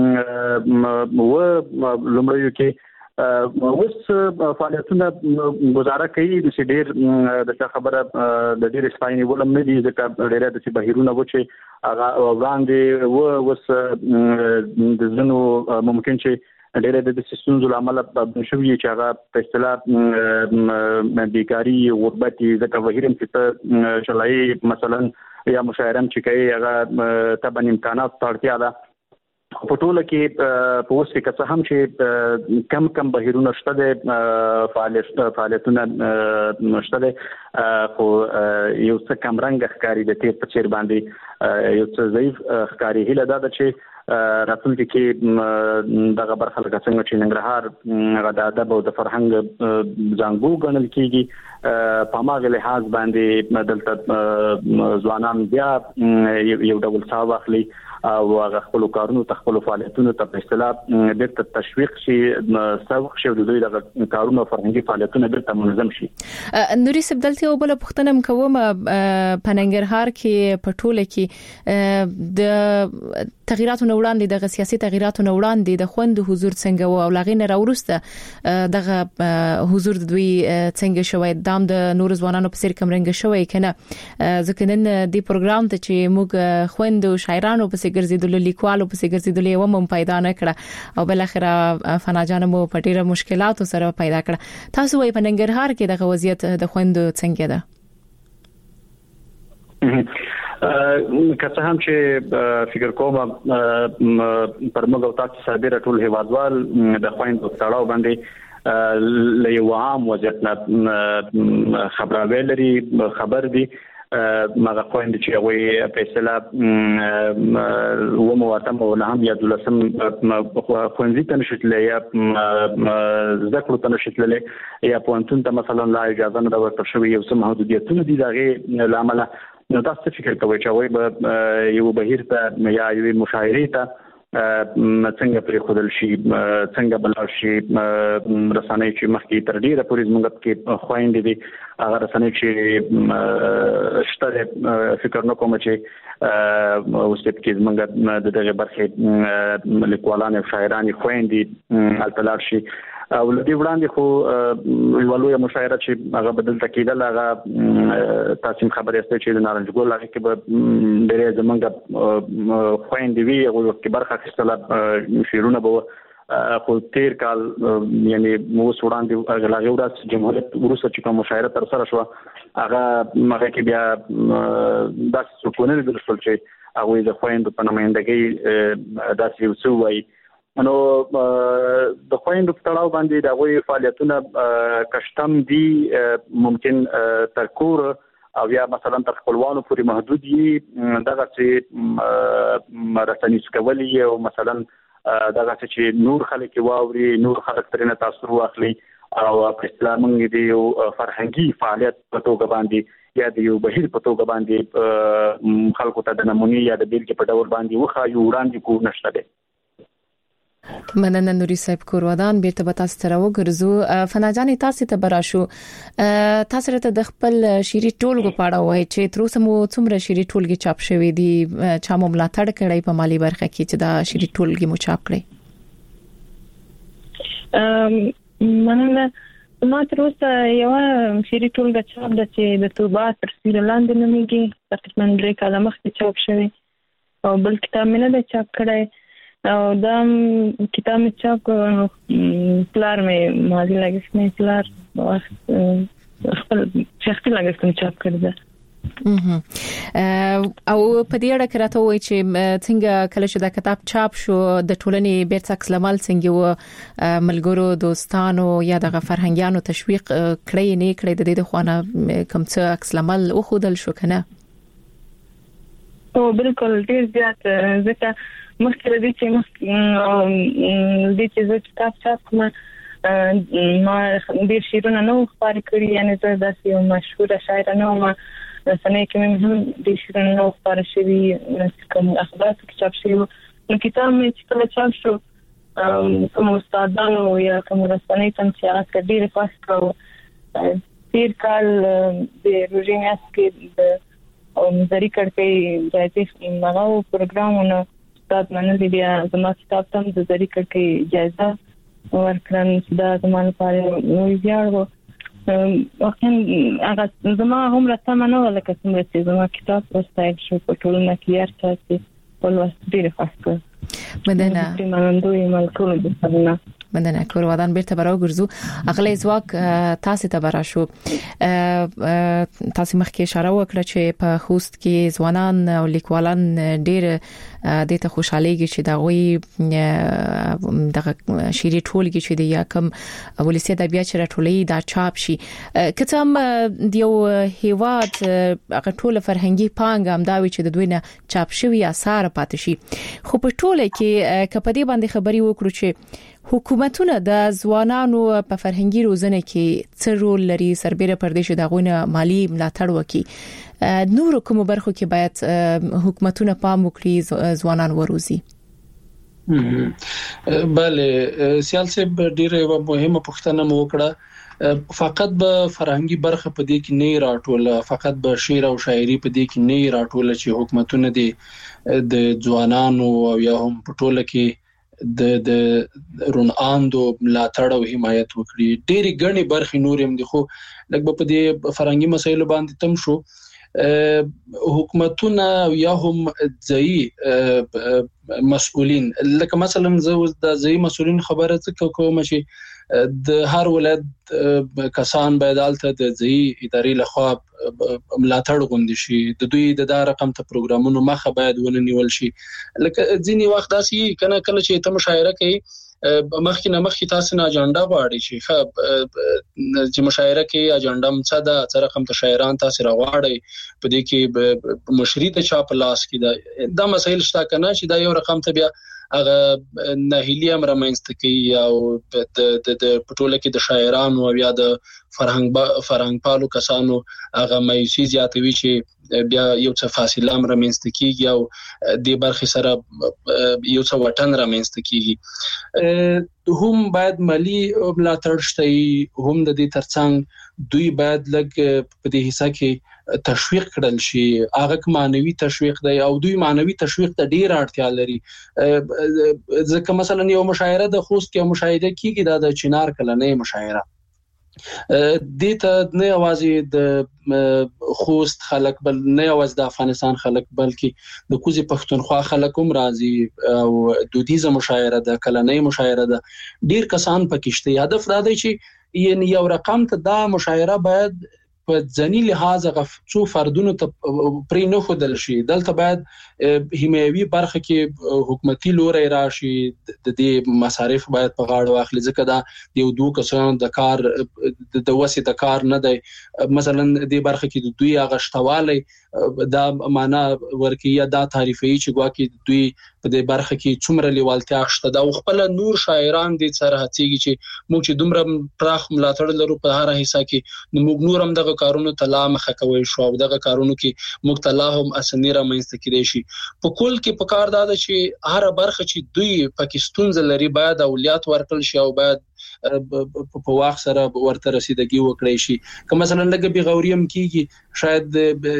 Speaker 6: لومړی کې اوس فعالیتونه گزاره کوي د ډېر د خبره د ډېر سپایني ولم نه دي ځکه ډېر د بهیرونه و چې هغه وړاندې اوس د زنو ممکن چې ډېر د سیستم عمل شوی چې هغه په اصطلاح بیکاری غربت ځکه بهیرم چې شلای مثلا یا مشاعرم چې کوي هغه طبعا امکانات اړتیا ده په ټوله کې په اوس کې څه هم چې کم بهیرونه شته د فعالیتونه شته خو یو څه کم رنګ ښکاری د تیر په چیر باندې یو څه ضعیف ښکاری هله ده چې راتلونکي کې دغه برخه لکه څنګه چې ننګرهار د ادب او د فرهنګ ځانګو ګڼل کېږي په ماغه لحاظ باندې دلته ځوانان بیا یو ډول څاو اخلي او هغه خپل کارونو تخپل فعالیتونو ته په اصطلاح د تشویق شي سوق شي د دوی د کارونو فرهنګي فعالیتونه بیرته منظم شي.
Speaker 3: نوري سبدلته او بل پختنم کوم پننګرهار کې پټوله کې د تغیراتو وړاندې د سیاسي تغیراتو وړاندې د خوند حضور څنګه او لاغینه راورسته دغه حضور د دوی څنګه شوی دام د نور ځوانانو په سر کمرنګ شوی کنه ځکه نن دی پروګرام ته چې موږ خوند او شاعرانو په سر ګرځیدل لیکوالو په سر ګرځیدل یو مم پیدا نه کړه او بل اخره فناجان مو پټیره مشکلات سره پیدا کړه تاسو وای په ننګرهار کې دغه وضعیت د خوند څنګه ده؟
Speaker 6: که څه هم چې فکر کوم پر موږ او تاسو صادره ټول هیوادوال د خويند تړاو باندې له یو عام وضعیت خبره لري خبر دي مغه خويند چې وي په اصطلاح و مواتم او هم یا دلسم خوندې ته نشټلې یا ذکر ته نشټلې یا پونتون ته مثلا لا اجازه نه ورکړ شوی یو څه محدودیتونه دي دغه لامل نو تاسو فکر کوئ چې وای به یو بهیر ته یا یو مشاعره ته څنګه پرې خودل شي څنګه بلار شي رسانې چې مخکې تر ډیره پورې زموږ کې خويندې دي هغه رسانې چې شته فکر نه کوم چې اوس کې زموږ د دغه برخې لیکوالان او شاعران خويندې البلار شي او لدی وړاندې خو ولوی مشاعره چې هغه بدل تکیدل هغه تاسو خبرې ستې چې د نارنج ګل هغه کې به ډېر زمونږ خويندې وی او کې برخه اخیستله شیرونه به خو تیر کال یعنی مو وړاندې هغه ورځ جمهوریت وروسته چې کوم مشاعره تر سره شو هغه کې بیا داس سکونه د رسول چې هغه د خويندو په نمائندګۍ داسې وسوي نو د خويندو په تړاو باندې د غوي فعالیتونه کشتم دي ممکن تر کور او یا مثلا تر خپلوانو پورې محدود دي دغه چې رسنۍ سکولي او مثلا دغه چې نور خلک واوري نور خلک ترنه تاثیر واخلي او په اصطلاح موږ دي یو فرهنګي فعالیت په توګه باندې یا د یو بهیر په توګه باندې خلکو ته د نمونې یا د بیلګې په ډول باندې وخا یو وړاندې کو نشته ده.
Speaker 3: مننه نوري صاحب کورودان بیرته به تاسو سره وګرځو فناجان تاسو ته براشو تاسو ته د خپل شيري ټولګو پاړه وای چې تر اوسه مو څومره شيري ټولګي چاپ شوې دي چا مو ملاتړ کړی په مالی برخه کې چې دا شيري ټولګي مو چاپ کړی
Speaker 4: مننه ما تر اوسه یو شيري ټولګه چاپ د چې د توبه تر سیرلاند نوميږي تقریبا 3 کاله مخکې چاپ شوی او بل کتاب مې نه چاپ کړی او دا کتاب مې چاپ پلار مې ماضي لګښت مې پلار خپل شخصي لګښت مې چاپ کړی او په دې اړه راته وایي چې څنګه کله چې دا کتاب چاپ شو د ټولنې بیرته عکس العمل څنګه و ملګرو دوستانو یا د فرهنګیانو تشویق کړی نه کړی د دې خوانه کوم څه عکس العمل او خودل شو کنه او بالکل ډیر زیات ځکه مخکې د دې چې زه کتاب چاپ کوم ما ډیر شیرونه نو خبرې کړې یعنی زه داسې یو مشهور شاعر نه وم رسنۍ کې مې هم ډیر شیرونه نو خبرې شوي کوم اخبار کې چاپ شوي نو کتاب مې چې کله چاپ شو کوم استادانو یا کوم رسنۍ ته چې هغه ډیر پاس کړو تیر کال د روزیناس کې د او نظری کړکۍ جایزه مغاو پروګرامونه استاد منلي بیا زما کتاب تم د نظری کړکۍ جایزه ورکړم دا زموږ لپاره نوې ویاړ واقعا هغه زما هم راته منو لکه څنګه چې زما کتاب پوسټایل شو په ټولنه کې ارڅه په لوست ډیره خوښه مننه منندوی ملکونه د سبنا
Speaker 3: مننه کور ودان بیرته براو ګرځو اغلی زواک تاسو ته برا شو تاسو مخکې اشاره وکړه چې په خوست کې ځوانان او لیکوالان ډیر د ته خوشاليږي چې دا غوي د شيري ټولګي چې د یاکم ولسی ادبیات چې راټولې دا چاپ شي کتم دیو هیواد هغه ټول فرهنګي پانګ هم دا وی چې د دوی نه چاپ شوی اثار پاتې شي خو په ټوله کې کپدی باندې خبري وکړو چې حکومتونه د ځوانانو په فرهنګي روزنه کې څه رول لري سربېره پردیش دغونه مالی ملاتړ وکړي نور کوم برخو کې باید حکومتونه پام وکړي ځوانان وروزي
Speaker 5: بله سیاسي ډیره مهمه پوښتنه مو وکړه فقط به فرهنګي برخه په دې کې نه راټوله فقط به شعر او شاعري په دې کې نه راټوله چې حکومتونه دي د ځوانانو او یا هم په ټوله کې د روناندو ملاتړ او حمایت وکړي ډېری غني برخې نور هم دي خو لکه په دې فرهنګي مسایلو باندې تم شو حکومتونه یا هم ځای مسؤلین لکه مثلا زه د ځای مسؤلین خبره کوم چې د هر ولایت کسان باید الته د ځای ادارې لخوا ملاتړ غوندي شي د دوی د رقم ته پروګرامونو مخه باید ونیول شي لکه ځینی وخت داسي کله چې ته مشاعره کوي مخکې تاسو نه اجنډا غواړي چې مشاعره کې اجنډا مڅدا چې رقم ته شاعران تاسو راغواړي په دې کې مشري ته چا په لاس کې دا مسایل شته کنه چې دا یو رقم ته بیا هغه ناهیلی امر مینځته کوي او د پټوله کې د شاعرانو او یا د فرهنګ پالو کسانو هغه مایوسی زیاتوي چې بیا یو څه فاصله امر مینځته کیږي او د برخې سره یو څه وطن را مینځته کیږي هم باید مالی ملاتړ شته هم د دې ترڅنګ دوی باید لګ په دې حصہ کې تشویق کړل شي هغه معنوي تشویق دی او دوی معنوي تشویق ته ډیر اړتیا لري ځکه مثلا یو مشاعره د خوست کې مشاهده کیږي د چنار کلنې مشاعره دته نه اوازې د خوست خلک بل نه اوز د افغانستان خلک بلکې د کوزي پښتونخوا خلک هم راځي او دودیزه مشاعره د کلنې مشاعره د ډیر کسان پکشته هدف دا دی چې یعنی یو رقم ته دا مشاعره باید په ځنی لحاظ غفڅو فردونو ته پرې نه خدل شي دلته باید حمایوي برخه کې حکومتي لوري راشي د دې مصارف باید په غاړه واخلي ځکه دا یو دوه کسان د کار د وسې د کار نه دی مثلا د برخه کې د دوی غشتواله دا معنا ورکی یا دا تعریفي چې ګواکې دوی په دې برخه کې څومره لیوالتیا شته دا خپل نور شاعران دي سره هڅيږي چې موږ چې دومره پراخ ملاتړ لرو په هر حصہ کې موږ نور هم دغه کارونو ته لا مخه کوي شو او دغه کارونو کې موږ ته لا هم اسنیره مینځته کېږي شي په کول کې په کار دا چې هر برخه چې دوی پاکستان زلري باید اولیات ورکل شي او باید په واخ سره ورته رسیدګي وکړي شي که مثلا لګ به غوریم کیږي شاید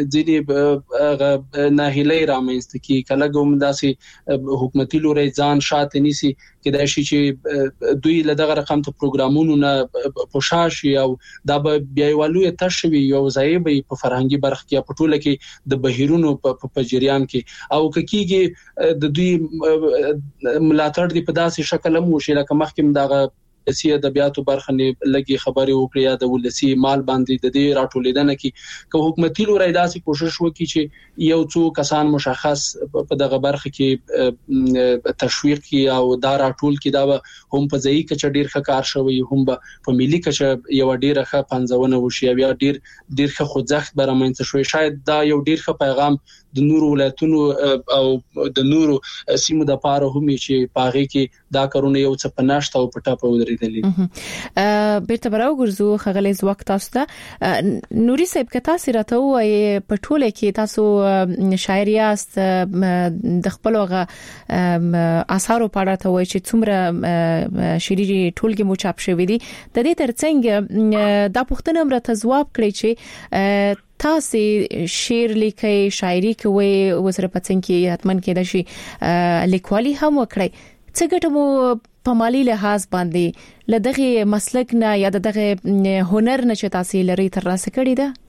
Speaker 5: ځینې ناهیلي رامنځته کی کله کوم داسې حکومتي لوري ځان شاته نيسي کېدای شي چې دوی له دغه رقم ته پروګرامونو نه پوښاشي او دا به بیا ولوي تشوي یو ځای به په فرهنګي برخه کې په ټوله کې د بهیرونو په جریان کې او کېږي د دوی ملاتړ دی په داسې شکل مو شي لکه مخکې دغه سیاسي ادبیاتو برخه نه لګي خبري وکړي یا د ولسی مال باندې د دې راټولیدنه کې که حکومتي لوري داسې کوشش وکړي چې یو څو کسان مشخص په دغه برخه کې تشویق کی او دا راټول کی دا هم په ځای کې ډیر ښه کار شوی هم په ملي کې یو ډیر ښه پنځونه وشي بیا ډیر ښه خوځښت برامنځ شوی شاید دا یو ډیر ښه پیغام د نورو ولایتونو او د نورو سیمو د پاره هم چې پاغي کې دا کارونه یو څه پناشته او پټه په ودرېدلې.
Speaker 3: بیرته براو ګرځو خغلې وخت تاسو ته نوري صاحب کته سره وای په ټوله کې تاسو شاعر یاست د خپل وغه اثارو په اړه ته وای چې څومره شعري ټولګي مو چاپ شوې دي د دې ترڅنګ دا پوښتنه مرته جواب کړی چې تاسو شعر لیکي شاعري کوي وسره پڅن کې حتمن کې د شي لیکوالي هم وکړي څه ګټه مو په مالی لحاظ باندې لدغه مسلک نه یا دغه هنر نه چې تاسو لري ترلاسه کړی ده؟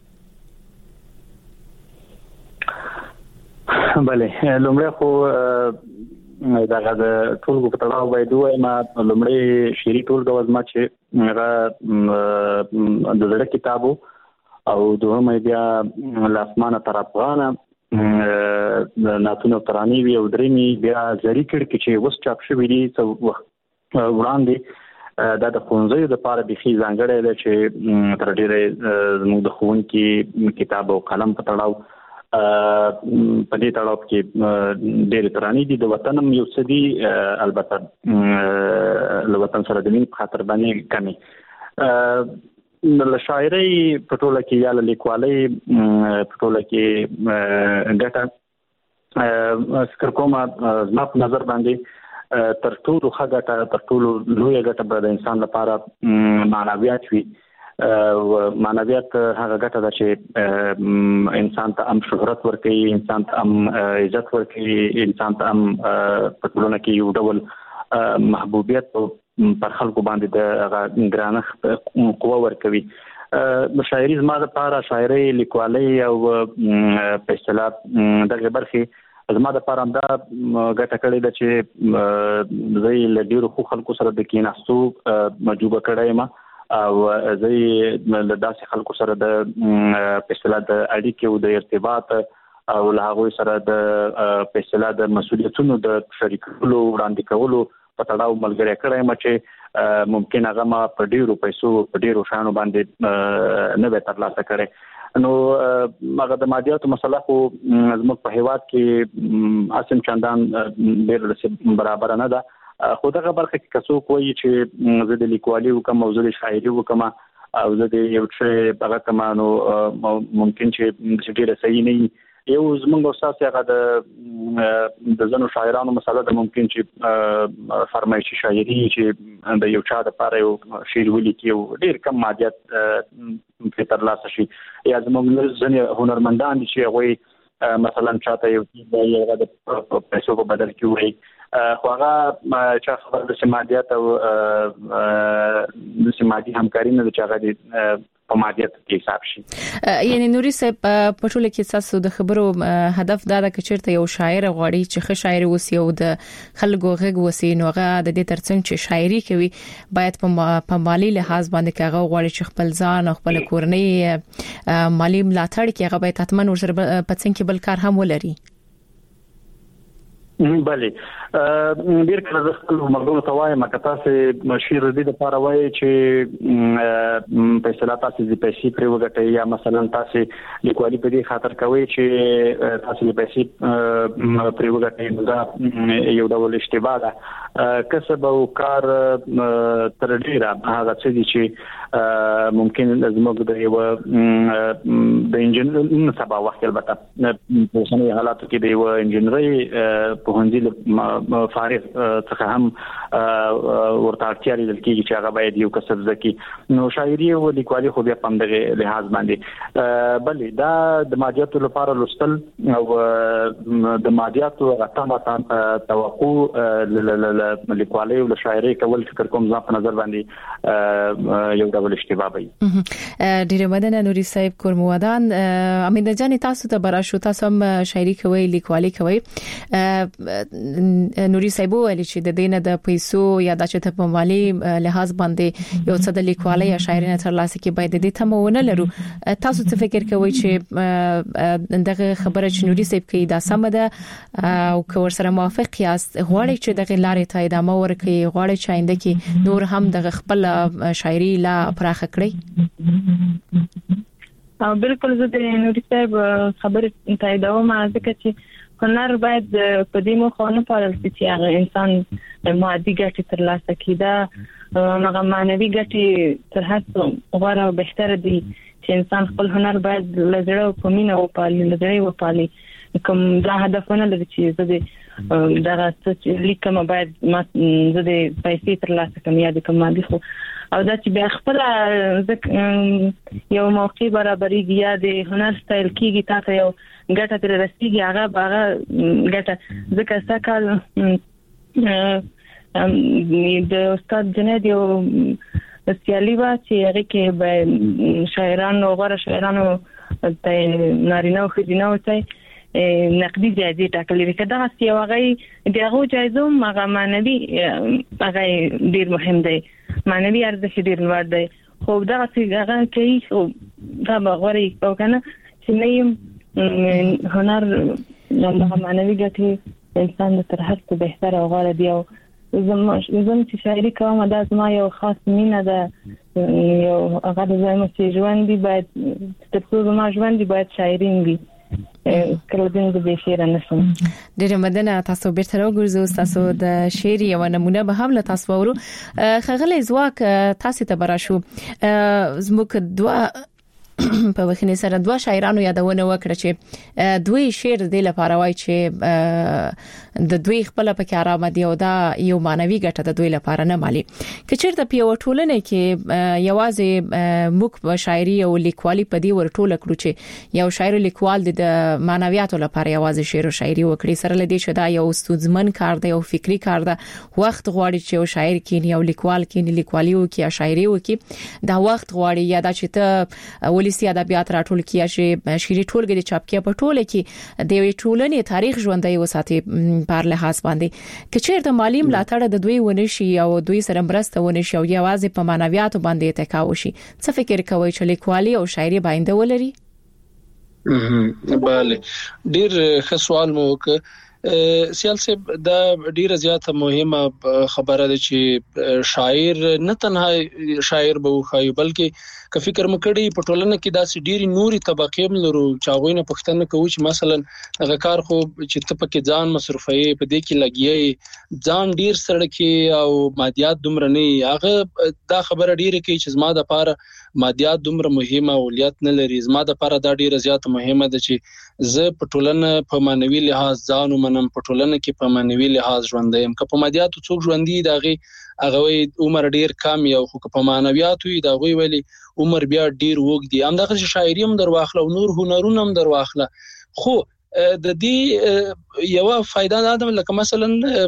Speaker 6: بله لومړی خو دغه د ټولګو په تړاو باید وایم لومړی شعري ټولګه وزما چې هغه د زړه کتابو او دوهم بیا لاسمانه تر افغانه ناتونو ترانی وی او درېمي بیا زری کړ کې چې وس چاپ شوی دي وړاندې دا د خونځي د پاره بيخي ځانګړی دی چې تر ډیره زموږ د خونکي کتاب او قلم په تړاو په دې تړاو کې ډېر ترانی دي د وطنم یو څه دي البته له وطن سره د مين خاطر باندې کمی د شاعري په ټوله کې یا لیکوالي په ټوله کې ګټه فکر کوم زما په نظر باندې تر ټولو ښه ګټه تر ټولو لوی ګټه د انسان لپاره معنویات وي معنویات هغه ګټه ده چې انسان ته هم شهرت ورکوي انسان ته هم عزت ورکوي انسان ته هم په ټولنه کې یو ډول محبوبیت پر خلکو باندې د ګرانښت قوه ورکوي. شاعري زما لپاره شاعري لیکوالي او په اصطلاح دغه برخه زما لپاره دا ګټه کړې ده چې زه له ډیرو خلکو سره د کیناستو مجبور کړم او زه له داسې خلکو سره د په اصطلاح د اړیکې او د ارتباط او له هغه سره د په اصطلاح د مسؤلیتونو د شریکولو وړاندې کولو په تړاو ملګری کړم چې ممکن هغه ما په ډیرو پیسو په ډیرو شانو باندې نه به ترلاسه کړي. نو هغه د مادیاتو مسله خو زموږ په هیواد کې اسیم چندان ډیر برابر نه ده خو دغه برخه کې کسو کوی چې زه د لیکوالي وکم او زه د شاعري وکم او زه د یو څه هغه کمانو ممکن چې ډیره صحیح نه یو زمونږ استاد هغه د زنو شاعرانو مسله د ممکن چې فرمایشي شاعري چې د یو چا د پاره یو شعر ولیکي او ډیر کم مادیات په ترلاسه شي یا زمونږ ځنې هنرمندان دي چې هغه مثلا چاته یو د پیسو په بدل کې وایي خو هغه چې خبر د مادیات او د مادي همکاري نه چې هغه په مادیات کې حساب شي.
Speaker 3: یعنی نوري صاحب په ټوله کې تاسو د خبرو هدف دا ده چې چیرته یو شاعر غواړي چې ښه شاعر وسی او د خلکو غږ وسی نو هغه د دې ترڅنګ چې شاعري کوي باید په مالی لحاظ باندې هغه غواړي چې خپل ځان او خپل کورنۍ مالی ملاتړ کوي هغه باید حتمن ورسره پڅن کې بل کار هم ولري.
Speaker 6: بله ډیر کله د خپل مرګونو توای مکه تاسو شعر دې د پاره وای چې په اصطلاح تاسو د پیسې پر وګټي یا مثلا تاسو لیکوالي په دې خاطر کوي چې تاسو د پیسې پر وګټي دا یو ډول اشتباه ده کسب او کار تر ډیره هغه څه دي چې ممکن زموږ د یو د انجنیر سبا وخت البته په څنګه حالاتو کې د یو انجنیري په هندي فارغ څخه هم ورته اړتیا لري چې هغه باید یو کسب زکي نو شاعري او لیکوالي خو بیا په دغه لحاظ باندې بلې دا د مادیاتو لپاره لوستل او د مادیاتو غټه توقع لیکوالي او شاعري کول فکر کوم ځان په نظر باندې یو ډول اشتباه وي.
Speaker 3: ډیره مننه نوري صاحب کورموادان امید جان تاسو ته براشو تاسو هم شاعري کوي لیکوالي کوي نوري صاحب ویل چې د دینه د پیسو یا د چته په مالی لحاظ باندې یو څه د لیکوالي یا شاعري نه ترلاسه کې باید د دې تمونه لرو تاسو څه فکر کوئ چې دغه خبره چې نوري صاحب کوي دا سم ده او که ورسره موافق یاست غواړئ چې دغه لارې ته ادامه ورکړئ غواړئ چې آینده کې نور هم دغه خپل شاعري لا پراخه کړئ؟
Speaker 4: بالکل زه د نوري صاحب خبره تاییدوم ځکه چې هنر باید په دې مخه نه پالل چې هغه انسان مادي ګټې ترلاسه کړي دا هغه معنوي ګټې تر هڅو غوره او بهتره دي چې انسان خپل هنر باید لږه په مینه وپالي لږه وپالي کوم دا هدفونه لري چې زه دا چې لیکم باید ما زه د پیسې ترلاسه کوم یا د کوم مادي خو او دا چې بیا خپل یو موقع برابرېږي یا د هنر سټایل کېږي تاسو یو ګټه تر رسیدي هغه ګټه ځکه سکهال د استاد جنید یو سیالي وا چې هغه کې به شاعرانو غوړ شاعرانو ته نارینه او ښځینه ته نقدي جایزې ټاکلې وي کدا چې هغه دغه جایزو هغه معنوي هغه ډیر مهم دی معنوي ارزښت ډیر لوړ دی خو دا چې هغه کوي خو دا غوړي او کنه چې نه هنر هغه معنوي ګټي انسان تر هر څه بهتر او غوړ دی او زم چې شاعري کوم دا زما یو خاص مینه ده یو هغه د زما چې ژوند دی باید تر څو زما ژوند دی باید شاعري وي کله دې به شعر نه سم
Speaker 3: ډېر مدنه تاسو بیرته راوګرځو تاسو د شعر یو نمونه به هم له تاسو ورو خغلی زواک تاسو ته براشو زموږ دوا په وخت سره دوا شاعرانو یادونه وکړه چې دوی شعر د لپاره وای چې د دوی خپل په آرام دي او دا یو مانوي ګټه د دوی لپاره نه مالي کچېرته په یو ټولنه کې یوازې موږ په شاعري او لیکوالي په دې ورټوله کړو چې یو شاعر لیکوال د مانویاتو لپاره یوازې شعر او شاعري وکړي سره لدی چې دا یو ستونزمن کار دی او فکری کار ده وخت غواړي چې یو شاعر کینی او لیکوال کینی لیکوالي او کې شاعري وکړي دا وخت غواړي یا دا چې ته ولسی ادبیات راټول کیږي چې شعري ټولګي د چاپ کې په ټوله کې د یوې ټولنې تاریخ ژوندۍ وساتي پر لحاظ باندې کچېرته مالی ملاتړ د دوی ونشي او دوی سره مرسته ونشي او یوازې په معنویاتو باندې تکاو شي څه فکر کوي چې لیکوالي او شاعري باندې ولري
Speaker 5: bale ډیر ښه سوال مو وکړ سیاسي دا ډیره زیاته مهمه خبره ده چې شاعر نه تنها شاعر به وخایي بلکې که فکر مکړی په ټولنه کې داسې ډیری نوري طبقې ملرو چاغوینه پښتنه کوي چې مثلا هغه کار خو چې ته پکې ځان مصرفي په دې کې لګیي ځان ډیر سړکی او مادیات دومره نه هغه دا خبره ډیره کوي چې زما د پاره مادیات دومره مهمه اولیت نه لري زما د پاره دا ډیره زیاته مهمه ده چې زه په ټولنه په مانوي لحاظ ځان ومنم په ټولنه کې په مانوي لحاظ ژوند یم که په مادیاتو څوک ژوند دي داغي هغه عمر ډیر کم یو خو په مانویاتو دا غوي ویلي عمر بیا ډیر وګ دي همدغه شاعري هم درواخله او نور هنرونه هم درواخله خو د دې یو فائدہ دا ده لکه مثلا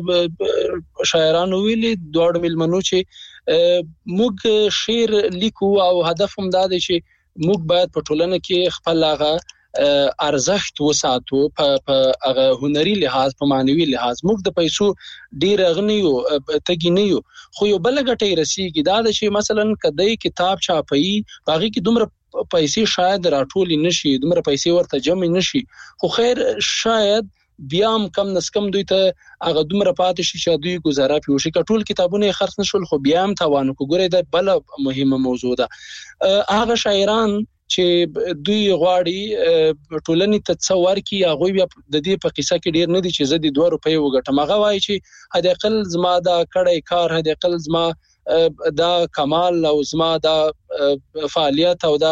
Speaker 5: شاعرانو ویلي دوړ ملمنو چې موږ شعر لیکو او هدف هم دا دی چې موږ باید په ټولنه کې خپل هغه ارزښت وساتو په هغه هنري لحاظ په معنوي لحاظ موږ د پیسو ډیر غنیو تګینیو خو یو بل غټي رسیږي دا د شي مثلا کدی کتاب چاپي باغی کې دومره پیسې شاید راټول نشي دومره پیسې ورته جمع نشي خو خیر شاید بیا هم کم نس کم دوی ته هغه دومره پاتې شي چې دوی گزاره پیوشي کټول کتابونه خرڅ نشول خو بیا هم توان کو ګوره دا بل مهمه موضوع ده هغه شاعران چې دوی غواړي ټولنې ته تصور کی هغه بیا د دې په قصه کې ډیر نه دي چې زه د 2 روپۍ وګټم هغه وایي چې هدا اقل زما دا کړی کار هدا اقل زما دا کمال او زما دا فعالیت او دا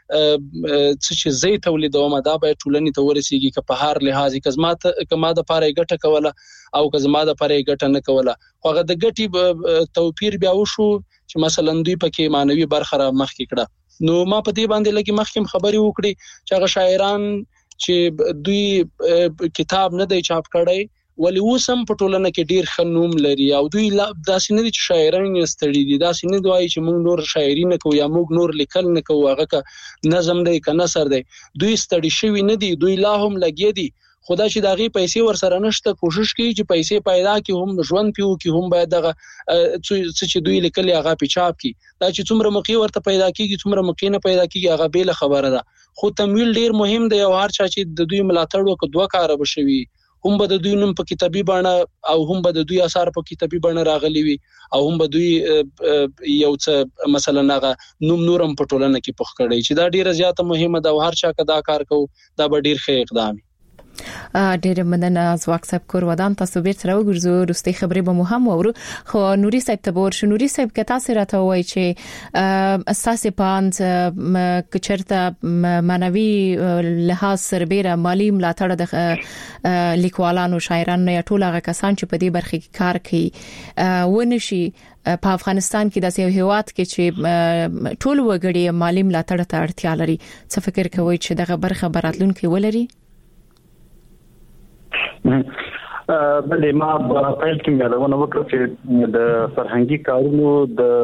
Speaker 5: چې زه تولیدوم دا به ټولنې ته ورسیږي که په هر لحاظ کما د پاره ګټه کوله او که زما د پاره ګټه نه کوله خو هغه د ګټي توپیر بیا وشو چې مثلا دوی پکې مانوي برخه را مخ کې کړه نو ما په دې باندې لګي مخکې خبري وکړي چې هغه شاعران چې دوی کتاب نه دی چاپ کړی ولی وسم په ټولنه کې ډیر خنوم لري او دوی داسې نه دي چې شاعران یې ستړي دي داسې نه دوی چې موږ نور شاعري نه کوو یا موږ نور لیکل نه کوو هغه ک نظم دی ک نثر دی دوی ستړي شوی نه دي دوی لا هم لګي دي خدا چې داغي پیسې ور سره نشته کوشش کوي چې پیسې پیدا کی هم ژوند پیو کی هم باید دغه چې دوی لیکلي هغه پیچاپ کی دا چې څومره مقی ورته پیدا کیږي څومره مقی نه پیدا کیږي هغه بیل خبره ده خو تمویل ډیر مهم دی او هر چا چې د دوی ملاتړ وکړي دوه کار بشوي هم به د دوی نوم په کتابي باندې او هم به د دوی اثر په کتابي باندې راغلي وي او هم به دوی یو څه مثلا هغه نوم نورم په ټولنه کې پخ کړي چې دا ډیره زیاته مهمه ده او هر چا کدا کار کوي دا به ډیر ښه اقدام
Speaker 3: ډېر مننه از واټساپ کور ودان تاسو بیرته راوګرځو وروستي خبرې به مو هم وورو خو نوري صاحب ته ورشو نوري صاحب که تاسو راته وایي چې اساسي پاند کچرته مانوي لحاظ سربېره مالی ملاتړ د لیکوالانو شاعرانو یا ټول هغه کسان چې په دې برخه کې کار کوي ونشي په افغانستان کې د یو هیواد کې چې ټول وګړي مالی ملاتړ ته اړتیا لري څه فکر کوئ چې دغه برخه براتلونکو ولري
Speaker 6: بلې ما په کې مېلونه وکړه چې د فرهنګي کارونو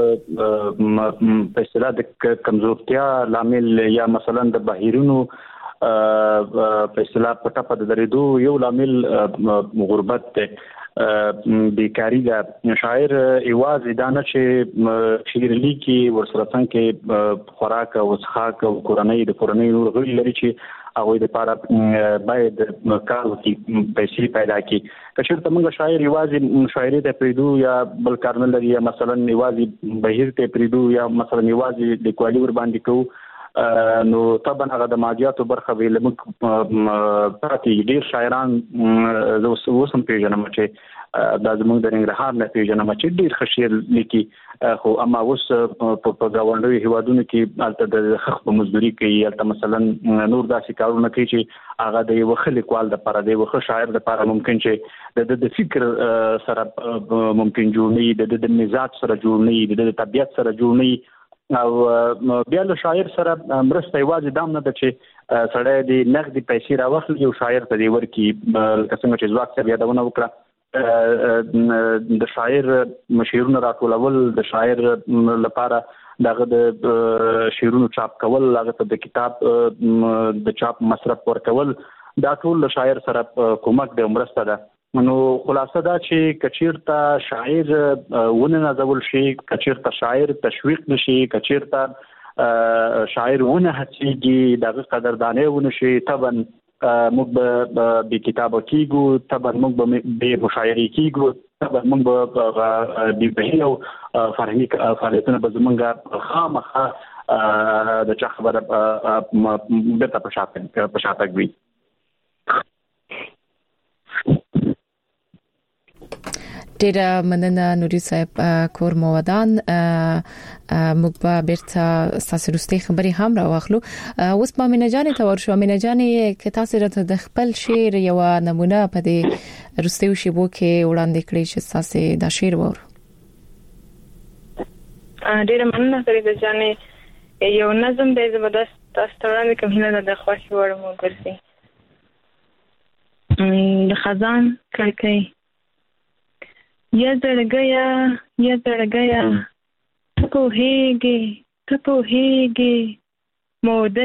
Speaker 6: د په اصطلاح د کمزورتیا لامل یا مثلا د بهیرونو په اصطلاح په ټاپه د درېدو یو لامل غربت ته بیکاری دا شاعر ایواز دانه چې شعر لیکي ورسره څنګه خوراک او څښاک او کورنۍ نور غوړي لري چې هغه د لپاره باید کار وکړي پیسې پیدا کړي که چېرته موږ شاعر ایواز شاعري ته پریدو یا بل کار نه لري یا مثلا ایواز بهیر ته پریدو یا مثلا ایواز د کوالي ور باندې کو نو طبعا هغه د ماجیاتو برخه ویل موږ پاتې ډیر شاعران وسم پیژنم چې د زموږ د ننګرهار نه پیژنم چې ډیر خشیر لیکي خو اما اوس په گاونډي هیوادونو کې البته د خخ په مزدوري کوي البته مثلا نور داسې کارونه کوي چې هغه د یو خلیکوال د لپاره د یو شاعر د لپاره ممکن چې د فکر سره ممکن جوړ نه د مزاج سره جوړ نه د طبيعت سره جوړ نه او بیا له شاعر سره مرسته یوازې دام نه ده چې سړی د نقدي پیسې راوخلي یو شاعر ته دی ورکی څنګه چې ځواک څخه یادونه وکړه د شاعر مشیرونه راټولول د شاعر لپاره دغه د شعرونو چاپ کول هغه ته د کتاب د چاپ مصرف ورکول دا ټول د شاعر سره کومک د مرسته ده نو خلاصه دا چې کچیرته شاعر ونه نازول شي کچیرته شاعر تشویق نشي کچیرته شاعر ونه هڅيږي دغه قدردانه ونه شي طبعا موږ به کتابه کیږو طبعا موږ به مشاعره کیږو طبعا موږ به بهیو فرهنګي فعالیتونه به زمونږه خامخا د چا خبره به په شاته وي
Speaker 3: ډېر مننه نوري صاحب کور مو ودان موږ به بیرته تاسو وروستي خبري هم راوخلو اوس په امینه جان ته ورشو امینه جان کې تاسو راته د خپل شعر یو نمونه په دې وروستي شیبو کې وړاندې کړی چې تاسو دا شعر وور
Speaker 4: ډېر مننه فريده جانې یو نظم د زبردست تاسو وړاندې کوم نه د خوښي وړ مو ګرځي د خزان کړکۍ یا زړګیا ته پوهېږې موده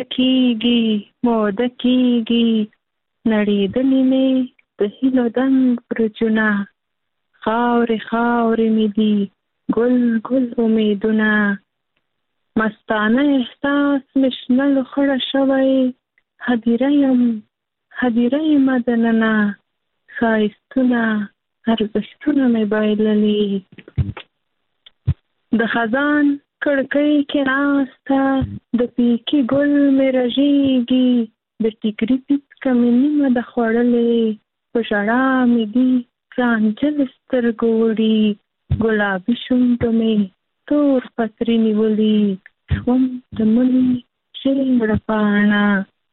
Speaker 4: کېږي نړېدلې مې د هیلو دنګ برجونه خاورې مې دي ګل امیدونه مستانه احساس مې شنه لوخړه شوی هدیره یم دننه ښایستونه ارزښتونه مې بایللي د خزان کړکۍ کې ناسته د پیکي ګل مې رژېږي د ټیکري پیڅکه مې نیمه د خوړلې په ژړا مې دي رانجل سترګو وړي ګلابي شونډو مې تور پتري نیولي شوم د ملي ژېړه پاڼه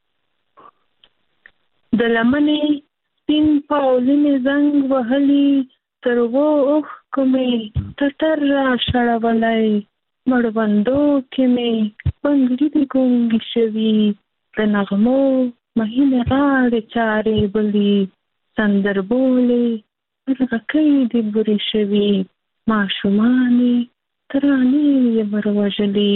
Speaker 4: د لمنې سپین پاولینې زنګ وهلي تر اوښکو مې ټټر راښړولی مړوندو کې مې بنګړي دي ګونګې شوي د نغمو مهینې غاړې چارې بلي سندربولې مرغکۍ دي بورې شوي ماشومانې ترانې یې وروژلي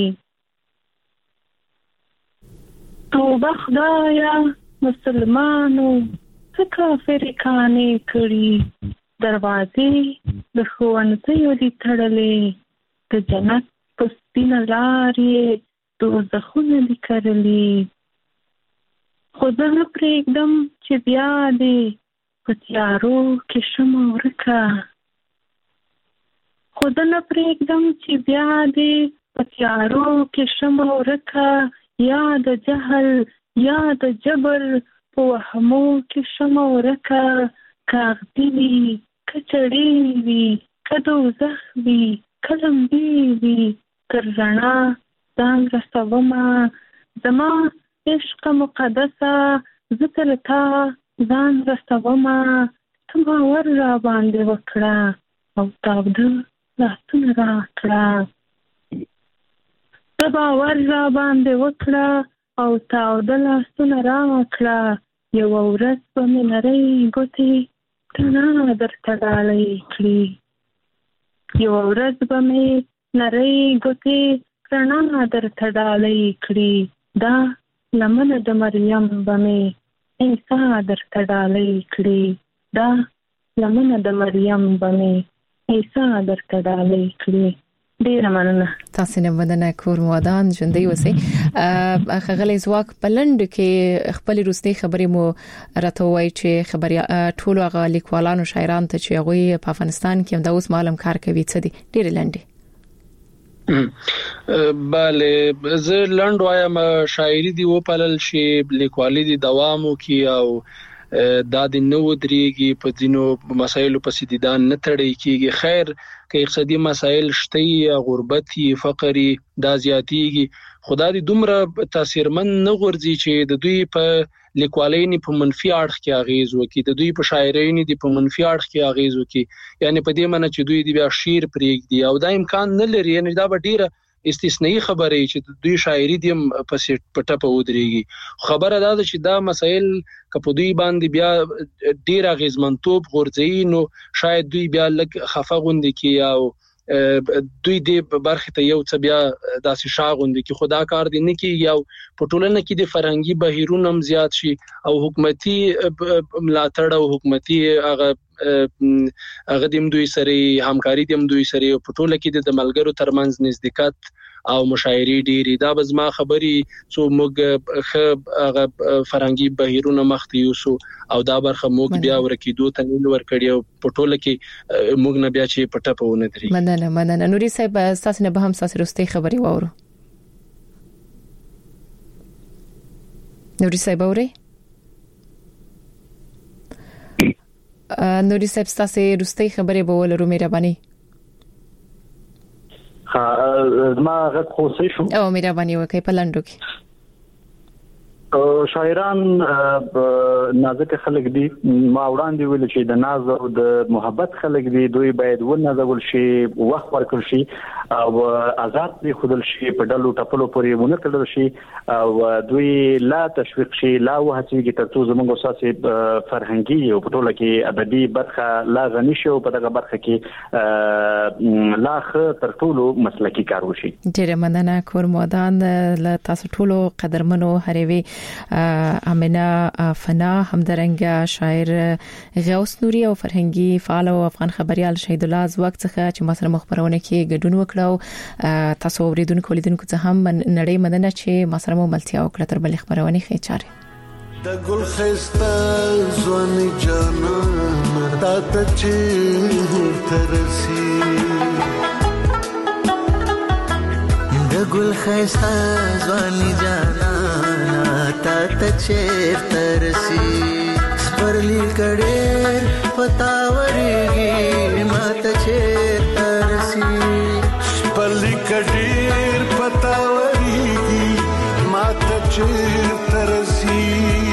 Speaker 4: توبه خدایه مسلمانو څه کافرې کانې کړي دروازې د ښوونځیو دي تړلې د جنت په سپینه لار یې دوزخونه دي کرلي خو زه نه پرېږدم چې بیا دې په تیارو کې شمه ورکه یا د جهل یا د جبر په وهمو کې شمه ورکه کاغدي وي کچړې وي کدوزخ وي کلمبې وي تر رڼا ځان رسومه زما عشق مقدسه زه تر تا ځان رسومه ته باور را باندې وکړه او تاوده لاسونه راکړه ته باور را باندې وکړه او تاوده لاسونه راکړه یوه ورځ به مې نرۍ ګوتې تڼا درته ډالۍ کړي یوه ورځ به مې نرۍ ګوتې رڼا درته ډالۍ کړي دا لمنه د مریم به مې عیسی درته ډالۍ کړي دا لمنه د مریم به مې عیسی درته ډالۍ کړي. ډیره مننه.
Speaker 3: تاسو نه مننه کور مودان ژوندۍ اوسئ. خغلی زواک پلند کې خپل روستي خبرې مو راته وای چې خبري ټول هغه لیکوالانو شاعرانو ته چې هغه په افغانستان کې د اوس معلوم کار کوي څه دي ډیره لنډي.
Speaker 5: bale زه لنډ وایم شاعري دی و پلل شي لیکوالي دی دوامو کی او دا د نو درېږي په دینو مسایلو په سیدان نه تړي کیږي خیر کې اقتصادي مسایل شته غربتي فقري دا زیاتیږي خدای دې دومره تاثیرمن نه غورځي چې د دوی په لیکوالۍ په منفي اړخ کې اغیز وکړي د دوی په شاعرۍ نه په منفي اړخ کې اغیز وکړي یعنی په دې معنی چې دوی د بیا شعر پرېږدي او دا امکان نه لري یعنی دا به ډیره استثنایی خبره چې دوی شاعري دې په پټه په ودرېږي خبره دا ده چې دا مسائل کپو دوی باندې بیا ډیر غیزمنتوب غورځي نو شاید دوی بیا لږ خفه غوندي کی او دوی دې برخه ته یو څه بیا داسې شاغوندي کی خدا کار دي نه کی یو پټولنه کې د فرهنګي بهیرونو هم زیات شي او حکومتي ملاتړ او حکومتي هغه دیم دوی سره همکاري دیم دوی سره پټوله کې د ملګرو ترمنځ نزدېکت او مشاعري ډيري دا به زما خبري څو موږ هغه فرهنګي بهیرونه مخته یوسو او دا برخه موږ بیا ورکیدو ته نیل ورکړی او پټوله کې موږ نه بیا چې پټه پونه دري
Speaker 3: مننه نوري صاحب تاسو نه به هم تاسو رستي خبري وورو نوري صاحب اوري نوري صاحب تاسو رستي خبري به ولرو مهرباني
Speaker 6: ما غږ خو صحیح شو
Speaker 3: او مهرباني وکړئ په لاندو کې
Speaker 6: شاعران نازک خلک دي ما وړاندې ویل چې د ناز او د محبت خلک دي دوی باید ونازول شي وخت ورکړ شي او آزاد دي خودل شي په ډلو ټپلو پورې مونږ کړل شي او دوی لا تشویق شي لا وهڅيږي ترڅو زموږ اساسي فرهنګي او په ټوله کې ادبي برخه لا غني شي او په دغه برخه کې لا تر ټولو مسلکي کار وشي.
Speaker 3: ډیره مننه کور مودان له تاسو ټولو قدرمنو هروي امنه فنا همدرنګ شاعر غوث نوري او فرهنګي فعال او افغان خبريال شهید الله زوک څخه چې مسره مخبرونه کې ګډون وکړو تاسو اوریدونکو لیدونکو څخه هم نړۍ مننه چې مسره مو ملتیا وکړه تر بل خبرونه ښه چاره
Speaker 7: د ګل خسته ځواني جانان تا ته چې ترسي د ګل خسته ځواني جانان تا ته چې ترسي سپرلی کړي پتاوري ما ته چې ترسي سپرلی کړي پتاوري ما ته چې ترسي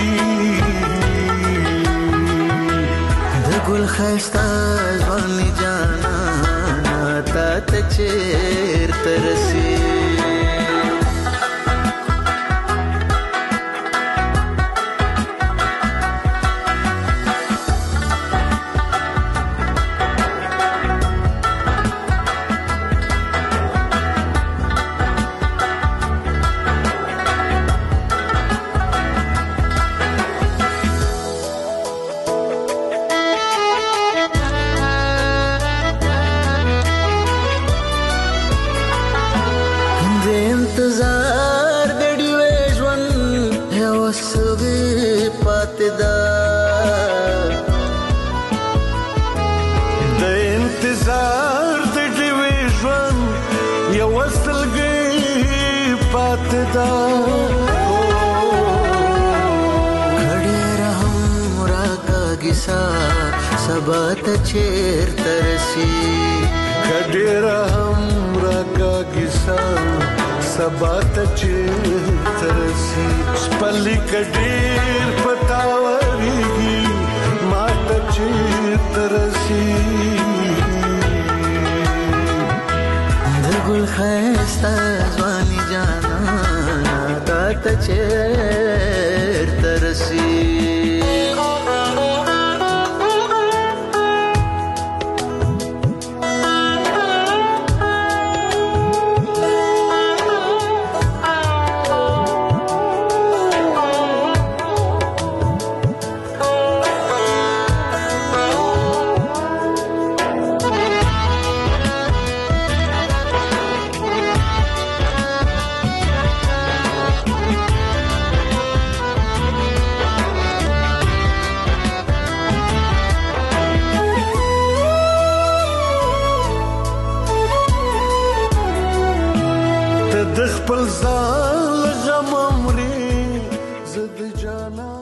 Speaker 7: د ګل خسته ځواني جانان تا ته چې ترسي کیسا سبا ته چیرته رسی
Speaker 8: کډیر هم راکا کیسا سبا ته چیرته رسی سپلی کډیر پتاوريږي ما ته چیرته رسی
Speaker 7: د ګل خسته ځواني جانا تا ته چیرته رسی